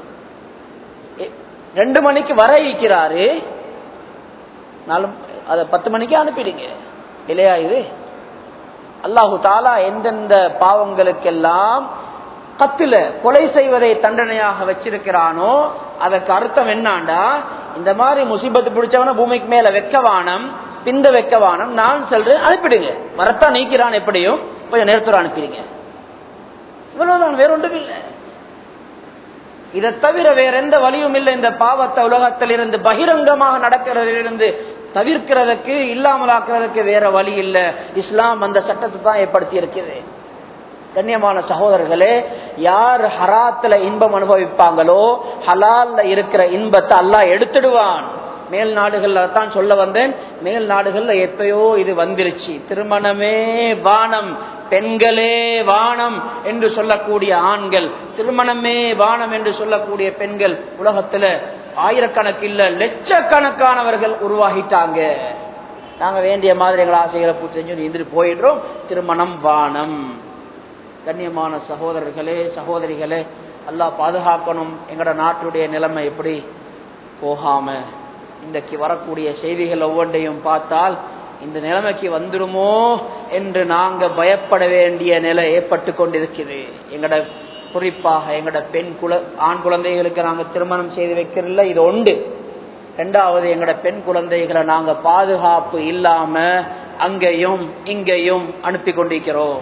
ரெண்டு மணிக்கு வர இருக்கிறாரு, நாலு அத பத்து மணிக்கு அனுப்பிடுங்க இல்லையா? இது அல்லாஹு தாலா எந்தெந்த பாவங்களுக்கெல்லாம் கத்தில கொலை செய்வதை தண்டனையாக வச்சிருக்கிறானோ அதற்கு அர்த்தம் என்னாண்டா, இந்த மாதிரி முசீபத்து பிடிச்சவன பூமிக்கு மேல வெக்கவானம், பிந்த வெக்கவானம், நான் சொல்றேன் அனுப்பிடுங்க. வரத்தான் நீக்கிறான், எப்படியும் கொஞ்சம் நேரத்தோட அனுப்பிடுங்க. இவ்வளவுதான், வேற ஒன்றும் இல்லை. இதை தவிர வேற எந்த வழியும் இல்லை. இந்த பாவத்தை உலகத்தில் இருந்து பகிரங்கமாக நடக்கிறதிலிருந்து தவிர்க்கிறதுக்கு, இல்லாமலாக்குறதுக்கு வேற வழி இல்லை. இஸ்லாம் அந்த சட்டத்தை தான் ஏற்படுத்தி இருக்குது. கண்ணியமான சகோதரர்களே, யார் ஹராத்துல இன்பம் அனுபவிப்பாங்களோ ஹலால்ல இருக்கிற இன்பத்தை அல்லாஹ் எடுத்துடுவான். மேல் நாடுகள்ல தான் சொல்ல வந்தேன், மேல் நாடுகள்ல எப்பயோ இது வந்துருச்சு. திருமணமே வானம், பெண்களே வானம் என்று சொல்லக்கூடிய ஆண்கள், திருமணமே வானம் என்று சொல்லக்கூடிய பெண்கள் உலகத்துல ஆயிரக்கணக்கில் லட்சக்கணக்கானவர்கள் உருவாகிட்டாங்க. நாங்க வேண்டிய மாதிரி எங்களை ஆசைகளை பூர்த்தி செஞ்சு எந்திரி போயிடுறோம். திருமணம் வானம். கண்ணியமான சகோதரர்களே சகோதரிகளே, அல்லாஹ் பாதுகாக்கணும். எங்கட நாட்டுடைய நிலைமை எப்படி போகாம இன்றைக்கு வரக்கூடிய செய்திகள் ஒவ்வொன்றையும் பார்த்தால் இந்த நிலைமைக்கு வந்துடுமோ என்று நாங்க பயப்பட வேண்டிய நிலை ஏற்பட்டு கொண்டிருக்குது. எங்கட குறிப்பாக எங்கட பெண் குல ஆண் குழந்தைகளுக்கு நாங்க திருமணம் செய்து வைக்கிறதில்ல, இது உண்டு. இரண்டாவது, எங்கட பெண் குழந்தைகளை நாங்க பாதுகாப்பு இல்லாம அங்கேயும் இங்கேயும் அனுப்பி கொண்டிருக்கிறோம்.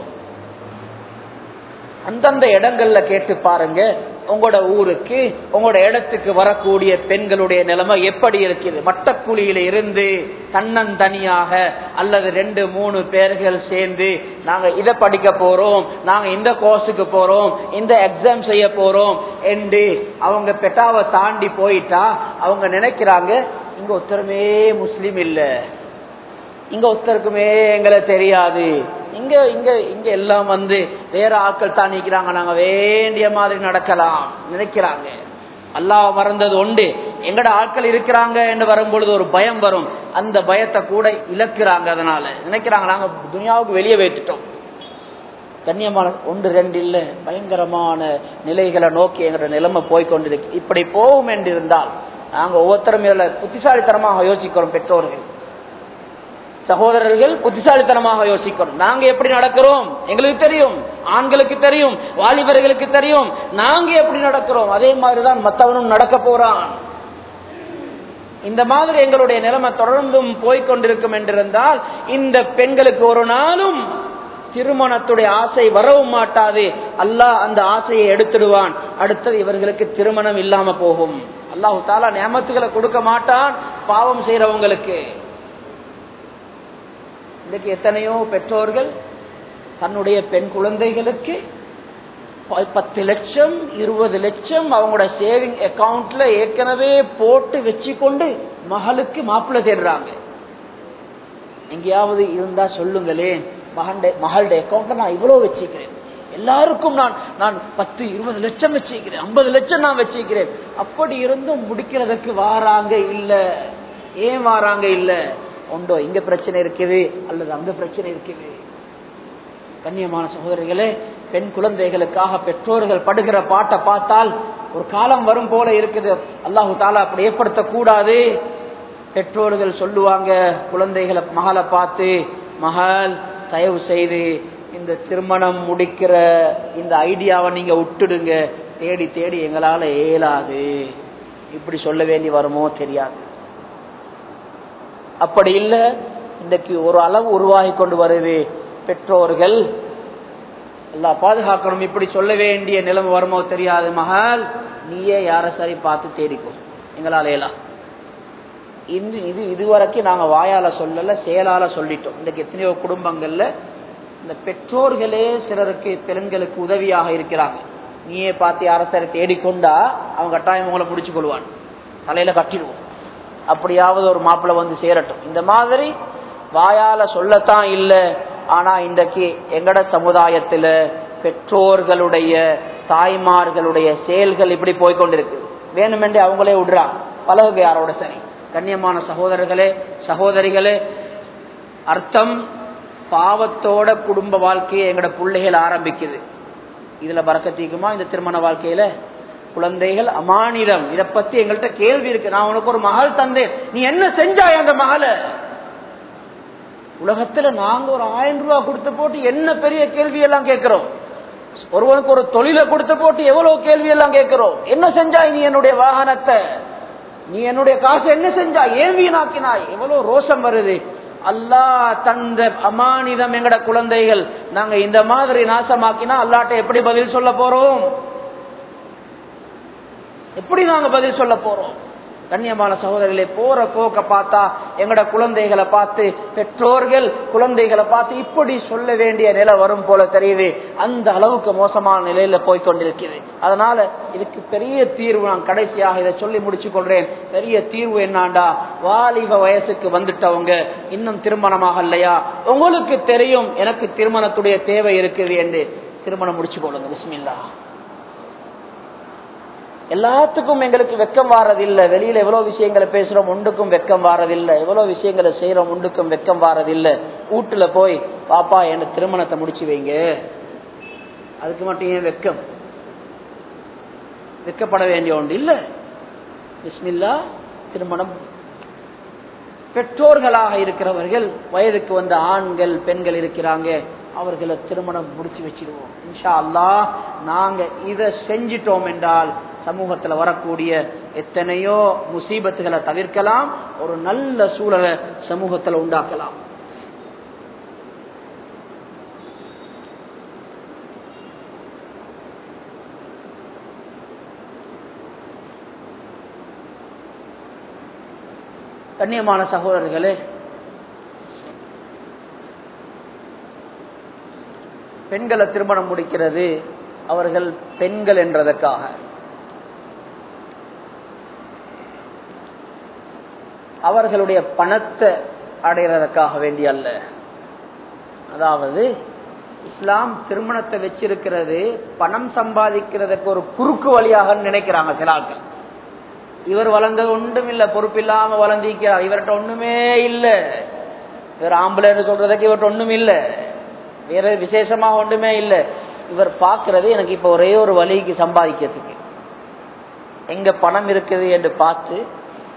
அந்தந்த இடங்கள்ல கேட்டு பாருங்க, உங்களோட ஊருக்கு உங்களோட இடத்துக்கு வரக்கூடிய பெண்களுடைய நிலைமை எப்படி இருக்குது. மட்டக்குழியில இருந்து தன்னந்தனியாக அல்லது ரெண்டு மூணு பேர்கள் சேர்ந்து நாங்க இதை படிக்க போறோம், நாங்க இந்த கோர்ஸுக்கு போறோம், இந்த எக்ஸாம் செய்ய போறோம் என்று அவங்க பெட்டாவை தாண்டி போயிட்டா அவங்க நினைக்கிறாங்க, இங்க ஒருத்தருமே முஸ்லீம் இல்ல, இங்க ஒருத்தருக்குமே எங்களை தெரியாது, இங்க இங்க இங்க எல்லாம் வந்து வேற ஆட்கள் தான் நிக்கிறாங்க, நாங்க வேண்டிய மாதிரி நடக்கலாம் நினைக்கிறாங்க. அல்லாஹ் மறந்தது உண்டு. எங்கட ஆட்கள் இருக்கிறாங்க என்று வரும்பொழுது ஒரு பயம் வரும், அந்த பயத்தை கூட இழக்கிறாங்க. அதனால நினைக்கிறாங்க நாங்க துனியாவுக்கு வெளியே வைத்துட்டோம். கண்ணியமான ஒன்று ரெண்டு இல்ல, பயங்கரமான நிலைகளை நோக்கி எங்களோட நிலைமை போய்கொண்டிருக்கு. இப்படி போகும் என்று இருந்தால் நாங்க ஒவ்வொருத்தரும் இதுல புத்திசாலித்தனமாக யோசிக்கிறோம். பெற்றோர்கள் சகோதரர்கள் புத்திசாலித்தனமாக யோசிக்கிறோம். நாங்க எப்படி நடக்கிறோம் எங்களுக்கு தெரியும், ஆண்களுக்கு தெரியும், வாலிபர்களுக்கு தெரியும். நாங்க எப்படி நடக்கிறோம் அதே மாதிரிதான் மற்றவனும் நடக்க போறான். இந்த மாதிரி எங்களுடைய நிலைமை தொடர்ந்தும் போய்கொண்டிருக்கும் என்றிருந்தால் இந்த பெண்களுக்கு ஒரு நாளும் திருமணத்துடைய ஆசை வரவும் மாட்டாது. அல்லாஹ் அந்த ஆசையை எடுத்துடுவான். அடுத்தது இவர்களுக்கு திருமணம் இல்லாம போகும். அல்லாஹு தஆலா நியமத்துகளை கொடுக்க மாட்டான் பாவம் செய்யறவங்களுக்கு. இன்னைக்கு எத்தனையோ பெற்றோர்கள் தன்னுடைய பெண் குழந்தைகளுக்கு பத்து லட்சம் இருபது லட்சம் அவங்களோட சேவிங் அக்கவுண்ட்ல ஏற்கனவே போட்டு வச்சு கொண்டு மகளுக்கு மாப்பிள்ளை தேடுறாங்க. எங்கேயாவது இருந்தா சொல்லுங்களேன், மகளுடைய அக்கவுண்ட்ல நான் இவ்வளவு வச்சுக்கிறேன், எல்லாருக்கும் நான் நான் பத்து இருபது லட்சம் வச்சுக்கிறேன், ஐம்பது லட்சம் நான் வச்சுக்கிறேன். அப்படி இருந்தும் முடிக்கிறதுக்கு வாராங்க இல்ல. ஏன் வாராங்க இல்ல? உண்டோ இங்க பிரச்சனை இருக்குது அல்லது அங்க பிரச்சனை இருக்குது. கண்ணியமான சகோதரிகளே, பெண் குழந்தைகளுக்காக பெற்றோர்கள் படுகிற பாட்டை பார்த்தால் ஒரு காலம் வரும் போல இருக்குது. அல்லாஹு தஆலா அப்படி ஏற்படுத்த கூடாது. பெற்றோர்கள் சொல்லுவாங்க குழந்தைகளை மகளை பார்த்து, மகள் தயவு செய்து இந்த திருமணம் முடிக்கிற இந்த ஐடியாவை நீங்க விட்டுடுங்க, தேடி தேடி எங்களால இயலாது. இப்படி சொல்ல வேண்டி வருமோ தெரியாது. அப்படி இல்லை, இன்றைக்கு ஒரு அளவு உருவாகி கொண்டு வருது. பெற்றோர்கள் எல்லாம் பாதுகாக்கணும், இப்படி சொல்ல வேண்டிய நிலைமை வருமோ தெரியாது. மகள் நீயே யார சரி பார்த்து தேடிக்கும், எங்களால இயலாம். இது இது இதுவரைக்கும் நாங்க வாயால சொல்லல, செயலால சொல்லிட்டோம். இன்றைக்கு எத்தனையோ குடும்பங்கள்ல இந்த பெற்றோர்களே சிலருக்கு பெண்களுக்கு உதவியாக இருக்கிறாங்க. நீயே பார்த்து யார சரி தேடிக்கொண்டா அவங்க கட்டாயம் உங்களை முடிச்சு கொள்வான், தலையில கட்டிடுவோம், அப்படியாவது ஒரு மாப்பிள்ளை வந்து சேரட்டும். இந்த மாதிரி வாயால சொல்லத்தான் இல்லை. ஆனா இன்றைக்கு எங்கட சமுதாயத்துல பெற்றோர்களுடைய தாய்மார்களுடைய செயல்கள் இப்படி போய்கொண்டிருக்கு. வேணுமென்றே அவங்களே விடுறாங்க, பழகு யாரோட சரி. கண்ணியமான சகோதரர்களே சகோதரிகளே, அர்த்தம் பாவத்தோட குடும்ப வாழ்க்கையை எங்கட பிள்ளைகள் ஆரம்பிக்குது. இதுல பரக்கத்திக்குமா இந்த திருமண வாழ்க்கையில? குழந்தைகள் அமானிதம். இதை பத்தி எங்கள்கிட்ட கேள்வி இருக்கு. நான் உனக்கு ஒரு மகள் தந்தேன், நீ என்ன செஞ்சாய் அந்த மகளை? உலகத்துல நாங்க ஒரு ஆயிரம் ரூபாய் கொடுத்து போட்டு என்ன பெரிய கேள்வி எல்லாம் கேட்கிறோம். ஒருவனுக்கு ஒரு தொழிலை கொடுத்து போட்டு எவ்வளவு கேள்வி எல்லாம் கேட்கிறோம். என்ன செஞ்சாய் நீ என்னுடைய வாகனத்தை, நீ என்னுடைய காசு என்ன செஞ்சாய், ஏன் வீணாக்கினாய்? எவ்வளவு ரோஷம் வருது. அல்லாஹ் தந்த அமானிதம் எங்கட குழந்தைகள், நாங்க இந்த மாதிரி நாசமாக்கினா அல்லாஹ்ட்ட எப்படி பதில் சொல்ல போறோம்? எப்படி நாங்க பதில் சொல்ல போறோம்? கண்ணியமான சகோதரர்களே, போற போக்க பார்த்தா எங்கட குழந்தைகளை பார்த்து பெற்றோர்கள் குழந்தைகளை பார்த்து இப்படி சொல்ல வேண்டிய நிலை வரும் போல தெரியுது. அந்த அளவுக்கு மோசமான நிலையில போய்கொண்டிருக்கிறது. அதனால இதுக்கு பெரிய தீர்வு, நான் கடைசியாக இதை சொல்லி முடிச்சு கொள்றேன். பெரிய தீர்வு என்னாண்டா, வாலிப வயசுக்கு வந்துட்டவங்க இன்னும் திருமணமாக இல்லையா, உங்களுக்கு தெரியும் எனக்கு திருமணத்துடைய தேவை இருக்குது என்று திருமணம் முடிச்சு கொள்ளுங்க. பிஸ்மில்லாஹ். எல்லாத்துக்கும் எங்களுக்கு வெக்கம் வாரதில்லை. வெளியில எவ்வளவு விஷயங்களை பேசுறோம், ஒன்றுக்கும் வெக்கம் வாரதில்லை. எவ்வளவு விஷயங்களை செய்யறோம், ஒன்றுக்கும் வெக்கம் வாரதில்லை. வீட்டுல போய் பாப்பா என்ன திருமணத்தை முடிச்சு வைங்க, அதுக்கு மட்டும் ஏன் வெக்கம்? வெக்கப்பட வேண்டிய ஒன்று இல்லை. பிஸ்மில்லாஹ், திருமணம். பெற்றோர்களாக இருக்கிறவர்கள், வயதுக்கு வந்த ஆண்கள் பெண்கள் இருக்கிறாங்க, அவர்களை திருமணம் முடிச்சு வச்சிடுவோம். இன்ஷா அல்லாஹ் நாங்க இதை செஞ்சிட்டோம் என்றால் சமூகத்தில் வரக்கூடிய எத்தனையோ முசீபத்துகளை தவிர்க்கலாம், ஒரு நல்ல சூழலை சமூகத்தில் உண்டாக்கலாம். கண்ணியமான சகோதரர்களே, பெண்களை திருமணம் முடிக்கிறது அவர்கள் பெண்கள் என்றதற்காக, அவர்களுடைய பணத்தை அடைகிறதற்காக வேண்டி அல்ல. அதாவது இஸ்லாம் திருமணத்தை வச்சிருக்கிறது பணம் சம்பாதிக்கிறதுக்கு ஒரு குறுக்கு வழியாக நினைக்கிறாங்க சிலாக்கள். இவர் வளர்ந்தது ஒன்றும் இல்லை, பொறுப்பு இல்லாம வளர்ந்திருக்கிறார், இவர்கிட்ட ஒண்ணுமே இல்லை, இவர் ஆம்பளைன்னு சொல்றதுக்கு இவர்கிட்ட ஒண்ணும் இல்லை, வேற விசேஷமாக ஒன்றுமே இல்லை. இவர் பார்க்கறது எனக்கு இப்ப ஒரே ஒரு வழிக்கு சம்பாதிக்கிறதுக்கு, எங்க பணம் இருக்குது என்று பார்த்து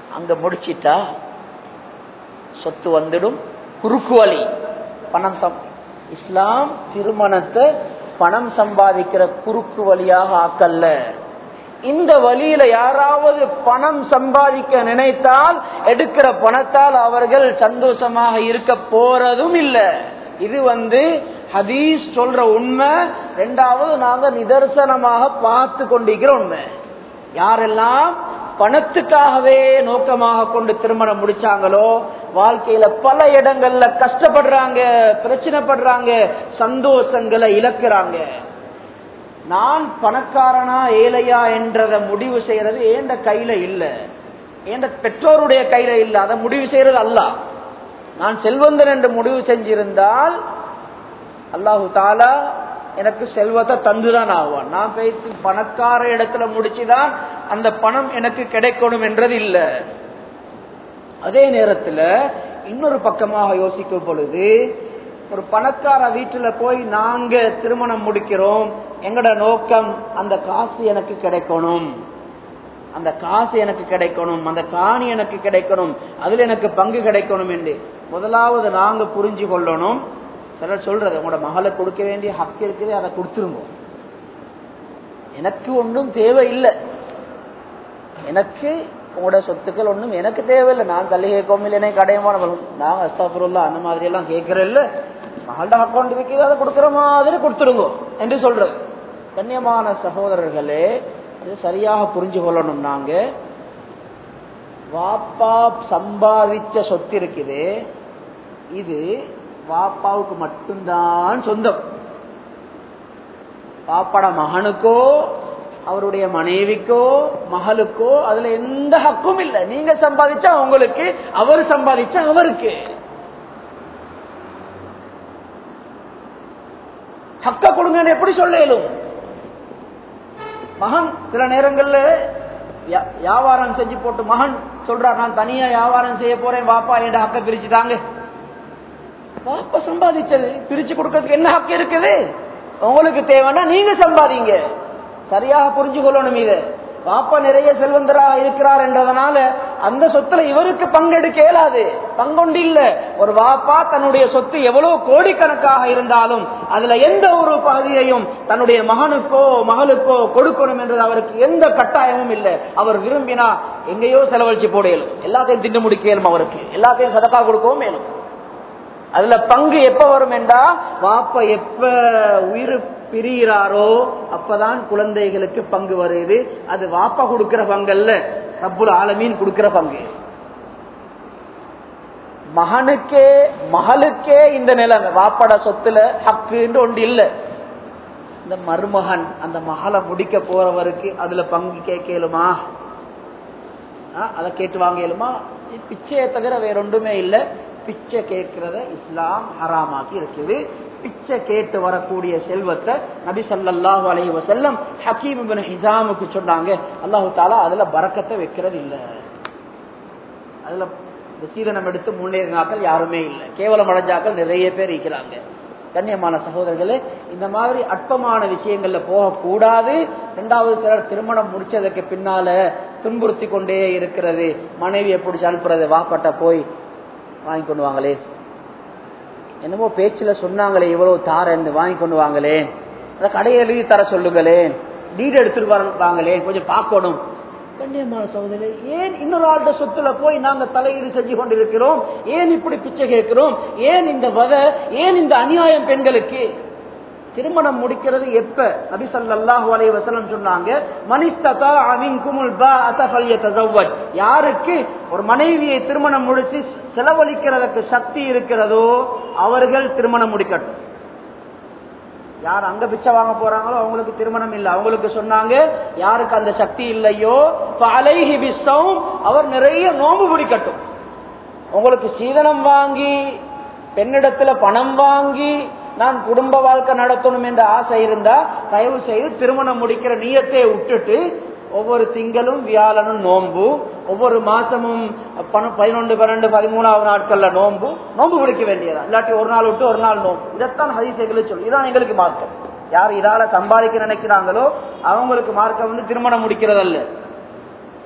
அங்க முடிச்சிட்டா சொத்து வந்துடும். குறுக்கு வழி பணம் சம் இஸ்லாம் திருமணத்தை பணம் சம்பாதிக்கிற குறுக்கு வழியாக ஆக்கல்ல. இந்த வழியில யாராவது பணம் சம்பாதிக்க நினைத்தால் எடுக்கிற பணத்தால் அவர்கள் சந்தோஷமாக இருக்க போறதும் இல்லை. இது வந்து ஹதீஸ் சொல்ற உண்மை. ரெண்டாவது நாங்க நிதர்சனமாக பார்த்து கொண்டிருக்கிற உண்மை. யாரெல்லாம் பணத்துக்காகவே நோக்கமாக கொண்டு திருமணம் முடிச்சாங்களோ வாழ்க்கையில பல இடங்கள்ல கஷ்டப்படுறாங்க, பிரச்சனைப்படுறாங்க, சந்தோஷங்களை இழக்கிறாங்க. நான் பணக்காரனா ஏழையா என்றத முடிவு செய்யறது ஏண்ட கையில இல்ல, ஏண்ட பெற்றோருடைய கையில இல்ல. அதை முடிவு செய்யறது அல்லாஹ். நான் செல்வந்தன் என்று முடிவு செஞ்சிருந்தால் அல்லாஹு தாலா எனக்கு செல்வத்தை தந்துதான் ஆவான். நான் பேசி பணக்கார இடத்துல முடிச்சுதான் அந்த பணம் எனக்கு கிடைக்கணும் என்றது இல்ல. அதே நேரத்தில் இன்னொரு பக்கமாக யோசிக்கும் பொழுது ஒரு பணக்கார வீட்டுல போய் நாங்க திருமணம் முடிக்கிறோம், எங்கட நோக்கம் அந்த காசு எனக்கு கிடைக்கணும், அந்த காசு எனக்கு கிடைக்கணும், அந்த காணி எனக்கு கிடைக்கணும், அதுல எனக்கு பங்கு கிடைக்கணும் என்று முதலாவது நாங்க புரிஞ்சு கொள்ளணும். சிலர் சொல்றது உங்களோட மகளை கொடுக்க வேண்டிய ஹக்கு இருக்குது, அதை கொடுத்துருங்க. எனக்கு ஒன்றும் தேவையில்லை, எனக்கு உங்களோட சொத்துக்கள் ஒன்றும் எனக்கு தேவையில்லை, நான் தள்ளி கேட்கவும் இல்லை, கடையமான நான் அஸ்தாஃபிருல்லா அந்த மாதிரி எல்லாம் கேட்கற இல்ல, மகளோட அக்கௌண்ட் இருக்குது அதை கொடுக்குற மாதிரி கொடுத்துருங்க என்று சொல்றது. கண்ணியமான சகோதரர்களே, அது சரியாக புரிஞ்சு கொள்ளணும். நாங்க வாப்பா சம்பாதிச்ச சொத்து இருக்குது, இது வாப்பாவுக்கு மட்டும்தான் சொந்தம். பாப்பாட மகனுக்கோ அவருடைய மனைவிக்கோ மகளுக்கோ அதுல எந்த ஹக்கும் இல்லை. நீங்க சம்பாதிச்சா உங்களுக்கு, அவர் சம்பாதிச்சா அவருக்கு. ஹக்க கொடுங்கன்னு எப்படி சொல்லும்? மகன் சில நேரங்கள்ல வியாபாரம் செஞ்சு போட்டு மகன் சொல்றார், நான் தனியா வியாபாரம் செய்ய போறேன், வாப்பா என் ஹக்க பிரிச்சுட்டாங்க. வாப்பா சம்பாதிச்சது பிரிச்சு கொடுக்கறதுக்கு என்ன ஹக்கு இருக்குது? உங்களுக்கு தேவைன்னா நீங்க சம்பாதிங்க. சரியாக புரிஞ்சு கொள்ளணும். இது பாப்பா நிறைய செல்வந்தராக இருக்கிறார் என்றதனால அந்த சொத்துல இவருக்கு பங்கெடுக்க இயலாது, பங்கொண்டு இல்ல. ஒரு வாப்பா தன்னுடைய சொத்து எவ்வளவு கோடிக்கணக்காக இருந்தாலும் அதுல எந்த ஒரு பகுதியையும் தன்னுடைய மகனுக்கோ மகளுக்கோ கொடுக்கணும் என்றது அவருக்கு எந்த கட்டாயமும் இல்லை. அவர் விரும்பினா எங்கேயோ செலவழிச்சு போட இயலும், எல்லாத்தையும் திண்டு முடிக்க இயலும், அவருக்கு எல்லாத்தையும் சதக்கா கொடுக்கவும் இயலும். அதுல பங்கு எப்ப வரும் என்றா வாப்பா எப்ப உயிர் பிரிகிறாரோ அப்பதான் குழந்தைகளுக்கு பங்கு வருது. அது வாப்பா கொடுக்கிற பங்கல்ல, ரப்புல் ஆலமீன் கொடுக்கிற பங்கு. மகனுக்கே மகளுக்கே இந்த நிலைமை, வாப்பாட சொத்துல ஹக்குன்னு ஒன்று இல்ல. இந்த மருமகன் அந்த மகளை முடிக்க போறவருக்கு அதுல பங்கு கேட்கலுமா? அதை கேட்டு வாங்க இயலுமா? பிச்சையை தவிர வேற ஒன்றுமே இல்லை. பிச்சை கேட்கிறத இஸ்லாம் ஹராமாக்கி இருக்குது. பிச்சை கேட்டு வரக்கூடிய செல்வத்தை நபி ஸல்லல்லாஹு அலைஹி வஸல்லம் ஹக்கீம் இப்னு ஹிஸாமுக்கு சொன்னாங்க, அல்லாஹ் தஆலா அதுல பரக்கத்தை வைக்கிறது இல்ல. அதுல சீதனம் எடுத்து முன்னேறினாக்கள் யாருமே இல்லை, கேவலம் அடைஞ்சாக்கள் நிறைய பேர் இருக்கிறாங்க. கண்ணியமான சகோதரர்களே, இந்த மாதிரி அற்பமான விஷயங்கள்ல போகக்கூடாது. இரண்டாவது சிலர் திருமணம் முடிச்சதுக்கு பின்னால துன்புறுத்தி கொண்டே இருக்கிறது, மனைவியை பிடிச்சி அனுப்புறது, வாப்பட்ட போய் வாங்கி கொண்டு வாங்களே, என்னமோ பேச்சுல சொன்னாங்களே இவ்வளவு தாரன்னு வாங்கி கொண்டு வாங்களே, அந்த கடையை எழுதி தர சொல்லுங்களேன், டீட் எடுத்துட்டு வாங்களேன், கொஞ்சம் பார்க்கணும். கண்ணியமான சகோதரர்களே, ஏன் இன்னொரு ஆளுடைய சொத்துல போய் நாங்க தலையீடு செஞ்சு கொண்டிருக்கிறோம்? ஏன் இப்படி பிச்சை கேட்கிறோம்? ஏன் இந்த வத, ஏன் இந்த அநியாயம் பெண்களுக்கு? திருமணம் முடிக்கிறது எப்ப? நபி ஸல்லல்லாஹு அலைஹி வஸல்லம் சொன்னாங்க, மனிஸ்ததா மின்குமுல் பாஅத ஃபல்யதஸவ்வஜ். யாருக்கு ஒரு மனைவியை திருமணம் முடிச்சு செலவழிக்கிறதுக்கு சக்தி இருக்கிறதோ அவர்கள் திருமணம் முடிக்கட்டும். யார் அங்க பிச்சை வாங்க போறாங்களோ அவங்களுக்கு திருமணம் இல்லை. அவங்களுக்கு சொன்னாங்க, யாருக்கு அந்த சக்தி இல்லையோ ஃபஅலைஹி பிஸ்ஸௌம், அவர் நிறைய நோன்பு பிடிக்கட்டும். உங்களுக்கு சீதனம் வாங்கி பெண்ணிடத்துல பணம் வாங்கி நான் குடும்ப வாழ்க்கை நடத்தணும் என்ற ஆசை இருந்தா தயவு செய்து திருமணம் முடிக்கிற நியத்தை விட்டுட்டு ஒவ்வொரு திங்களும் வியாழனும் நோன்பு, ஒவ்வொரு மாசமும் பதினொன்று பன்னெண்டு பதிமூணாவது நாட்கள்ல நோன்பு நோன்பு பிடிக்க வேண்டியதா. இல்லாட்டி ஒரு நாள் விட்டு ஒரு நாள் நோன்பு. இதைத்தான் ஹதீஸ்களை சொல்லு. இதான் எங்களுக்கு மார்க்கம். யார் இதால சம்பாதிக்க நினைக்கிறாங்களோ அவங்களுக்கு மார்க்கம் வந்து திருமணம் முடிக்கிறதல்ல.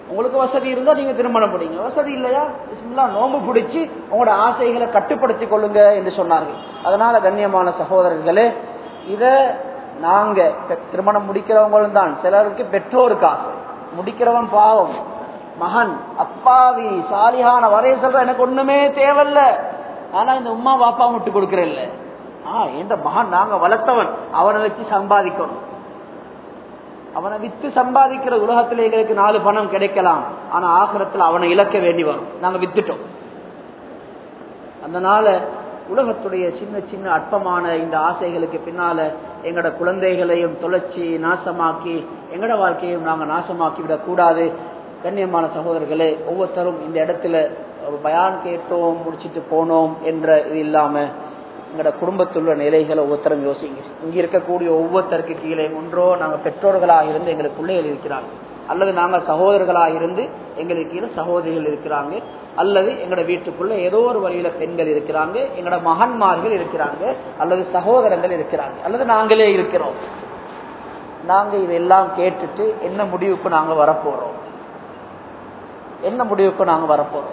உங்களுக்கு வசதி இருந்தா நீங்க திருமணம் முடிங்க, வசதி இல்லையா பிஸ்மில்லாஹ் நோம்பு பிடிச்சி உங்களோட ஆசைகளை கட்டுப்படுத்திக் கொள்ளுங்க என்று சொன்னார்கள். அதனால கண்ணியமான சகோதரர்களே, இத நாங்க திருமணம் முடிக்கிறவங்களும் தான். சிலருக்கு பெற்றோருக்கு ஆசை, முடிக்கிறவன் பாவம் மகன் அப்பாவி சாலிஹான வரைய சொல்ற எனக்கு ஒண்ணுமே தேவையில்ல, ஆனா இந்த உம்மா பாப்பா விட்டு கொடுக்கறேன் இல்ல. ஆஹ் என்ற மகன் நாங்க வளர்த்தவன், அவனை வச்சு சம்பாதிக்கணும், அவனை வித்து சம்பாதிக்கிற உலகத்துல எங்களுக்கு நாலு பணம் கிடைக்கலாம், ஆனா ஆகிரத்துல அவனை இழக்க வேண்டி வரும், நாங்க வித்துட்டோம். அதனால உலகத்துடைய சின்ன சின்ன அற்பமான இந்த ஆசைகளுக்கு பின்னால எங்கட குழந்தைகளையும் தொலைச்சி நாசமாக்கி எங்கட வாழ்க்கையும் நாங்க நாசமாக்கி விடக் கூடாது. கண்ணியமான சகோதரர்களே, ஒவ்வொருத்தரும் இந்த இடத்துல ஒரு பயான் கேட்டோம் முடிச்சுட்டு போனோம் என்ற இது இல்லாம எங்களோட குடும்பத்துள்ள நிலைகளை ஒவ்வொருத்தரும் யோசிங்க. இங்க இருக்கக்கூடிய ஒவ்வொருத்தருக்கு கீழே ஒன்றோ நாங்க பெற்றோர்களாக இருந்து எங்களுக்கு பிள்ளைகள் இருக்கிறாங்க, அல்லது நாங்கள் சகோதரர்களாக இருந்து எங்களுக்கு கீழே சகோதரிகள் இருக்கிறாங்க, அல்லது எங்களோட வீட்டுக்குள்ள ஏதோ ஒரு வழியில பெண்கள் இருக்கிறாங்க, எங்களோட மகன்மார்கள் இருக்கிறாங்க, அல்லது சகோதரங்கள் இருக்கிறாங்க, அல்லது நாங்களே இருக்கிறோம். நாங்க இதெல்லாம் கேட்டுட்டு என்ன முடிவுக்கு நாங்க வரப்போறோம், என்ன முடிவுக்கு நாங்க வரப்போறோம்?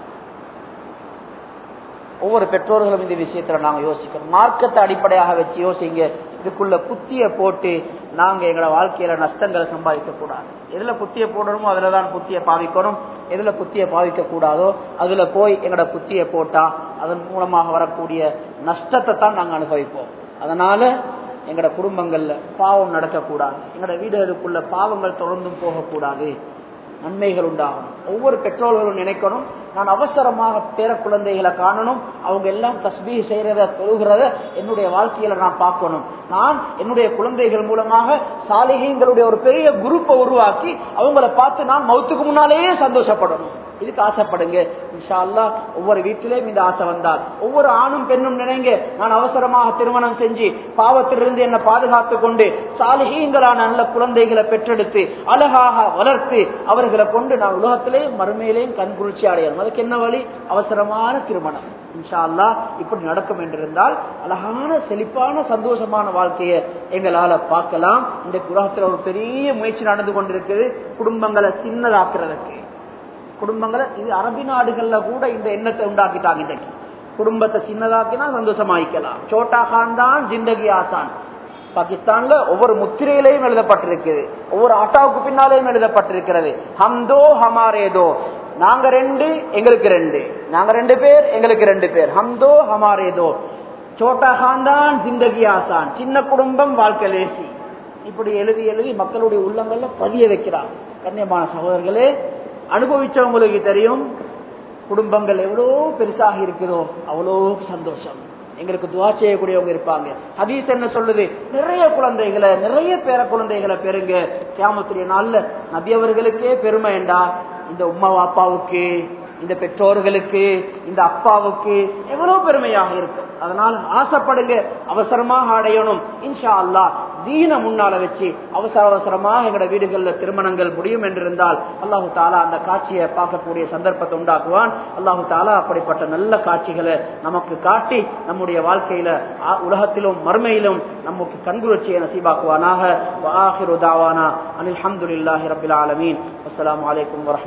ஒவ்வொரு பெற்றோர்களும் இந்த விஷயத்துல நாங்க யோசிக்கணும். மார்க்கத்தை அடிப்படையாக வச்சு யோசிங்க. இதுக்குள்ள புத்திய போட்டு நாங்க எங்களோட வாழ்க்கையில நஷ்டங்களை சம்பாதிக்க கூடாது. எதுல புத்திய போடணுமோ அதுலதான் புத்திய பாவிக்கணும், எதுல புத்திய பாவிக்க கூடாதோ அதுல போய் எங்களோட புத்திய போட்டா அதன் மூலமாக வரக்கூடிய நஷ்டத்தை தான் நாங்க அனுபவிப்போம். அதனால எங்களோட குடும்பங்கள்ல பாவம் நடக்கக்கூடாது, எங்களோட வீடுகளுக்குள்ள பாவங்கள் தொடர்ந்தும் போகக்கூடாது, நன்மைகள் உண்டாகணும். ஒவ்வொரு பெற்றோர்களும் நினைக்கணும், நான் அவசரமாக பேர குழந்தைகளை காணணும், அவங்க எல்லாம் தஸ்பீஹ் செய்யறத தொழுகிறத என்னுடைய வாழ்க்கையில நான் பார்க்கணும், நான் என்னுடைய குழந்தைகள் மூலமாக சாலிஹீன்களுடைய ஒரு பெரிய குரூப்பை உருவாக்கி அவங்கள பார்த்து நான் மௌத்துக்கு முன்னாலேயே சந்தோஷப்படணும். இதுக்கு ஆசைப்படுங்க. இன்ஷா அல்லாஹ் ஒவ்வொரு வீட்டிலேயும் இந்த ஆசை வந்தால் ஒவ்வொரு ஆணும் பெண்ணும் நினைங்க, நான் அவசரமாக திருமணம் செஞ்சு பாவத்திலிருந்து என்னை பாதுகாத்துக் கொண்டு சாலிஹீன்களான நல்ல குழந்தைகளை பெற்றெடுத்து அழகாக வளர்த்து அவர்களை கொண்டு நான் உலகத்திலேயும் மறுமையிலேயும் கண்குளிர்ச்சி அடையணும். அதுக்கு என்ன வழி? அவசரமான திருமணம். இன்ஷா அல்லாஹ் இப்படி நடக்கும் என்றிருந்தால் அழகான செழிப்பான சந்தோஷமான வாழ்க்கையை எங்களால பார்க்கலாம். இந்த உலகத்துல ஒரு பெரிய முயற்சி நடந்து கொண்டிருக்குது குடும்பங்களை சின்னதாக்குறதுக்கு. குடும்பங்களை இது அரபி நாடுகள்ல கூட இந்த எண்ணத்தை உண்டாக்கிட்டாங்க. இன்றைக்கு குடும்பத்தை சின்னதாக்கினா சந்தோஷமாயிக்கலாம். சோட்டா கான் தான் ஜிந்தகி ஆசான். பாகிஸ்தான்ல ஒவ்வொரு முத்திரையிலையும் எழுதப்பட்டிருக்குது, ஒவ்வொரு ஆட்டாவுக்கு பின்னாலேயும் எழுதப்பட்டிருக்கிறது, ஹம்தோ ஹமாரேதோ, நாங்க ரெண்டு எங்களுக்கு ரெண்டு, நாங்க ரெண்டு பேர் எங்களுக்கு ரெண்டு பேர், ஹம்தோ ஹமாரேதோ, சோட்டா கான் தான் ஜிந்தகி ஆசான், சின்ன குடும்பம் வாழ்க்கை லேசி. இப்படி எழுதி எழுதி மக்களுடைய உள்ளங்கள்ல பதிய வைக்கிறாங்க. கண்ணியமான சகோதரர்களே, அனுபவிச்சவங்களுக்கு தெரியும் குடும்பங்கள் எவ்வளோ பெருசாக இருக்குதோ அவ்வளோ சந்தோஷம். எங்களுக்கு துவா செய்யக்கூடியவங்க இருப்பாங்க. ஹதீஸ் என்ன சொல்லுது? நிறைய குழந்தைகளை நிறைய பேர குழந்தைகளை பெறுங்க. கியாமத்துடைய நாள்ல நபி அவர்களுக்கே பெருமை என்றா இந்த உம்மா அப்பாவுக்கு, இந்த பெற்றோர்களுக்கு, இந்த அப்பாவுக்கு எவ்வளவு பெருமையாக இருக்கும். அதனால் ஆசைப்படுங்க, அவசரமாக அடையணும். இன்ஷா அல்லாஹ் தீன முன்னால வச்சு அவசர அவசரமாக எங்களோட வீடுகள்ல திருமணங்கள் முடியும் என்றிருந்தால் அல்லாஹு தாலா அந்த காட்சியை பார்க்கக்கூடிய சந்தர்ப்பத்தை உண்டாக்குவான். அல்லாஹு தாலா அப்படிப்பட்ட நல்ல காட்சிகளை நமக்கு காட்டி நம்முடைய வாழ்க்கையில உலகத்திலும் மறுமையிலும் நமக்கு கண்குளிர்ச்சியை நசீபாக்குவானாக. வஆகிரு தாவானா அனில் ஹம்துலில்லாஹி ரப்பில் ஆலமீன். அஸ்ஸலாமு அலைக்கும் வரஹ்மத்துல்லாஹி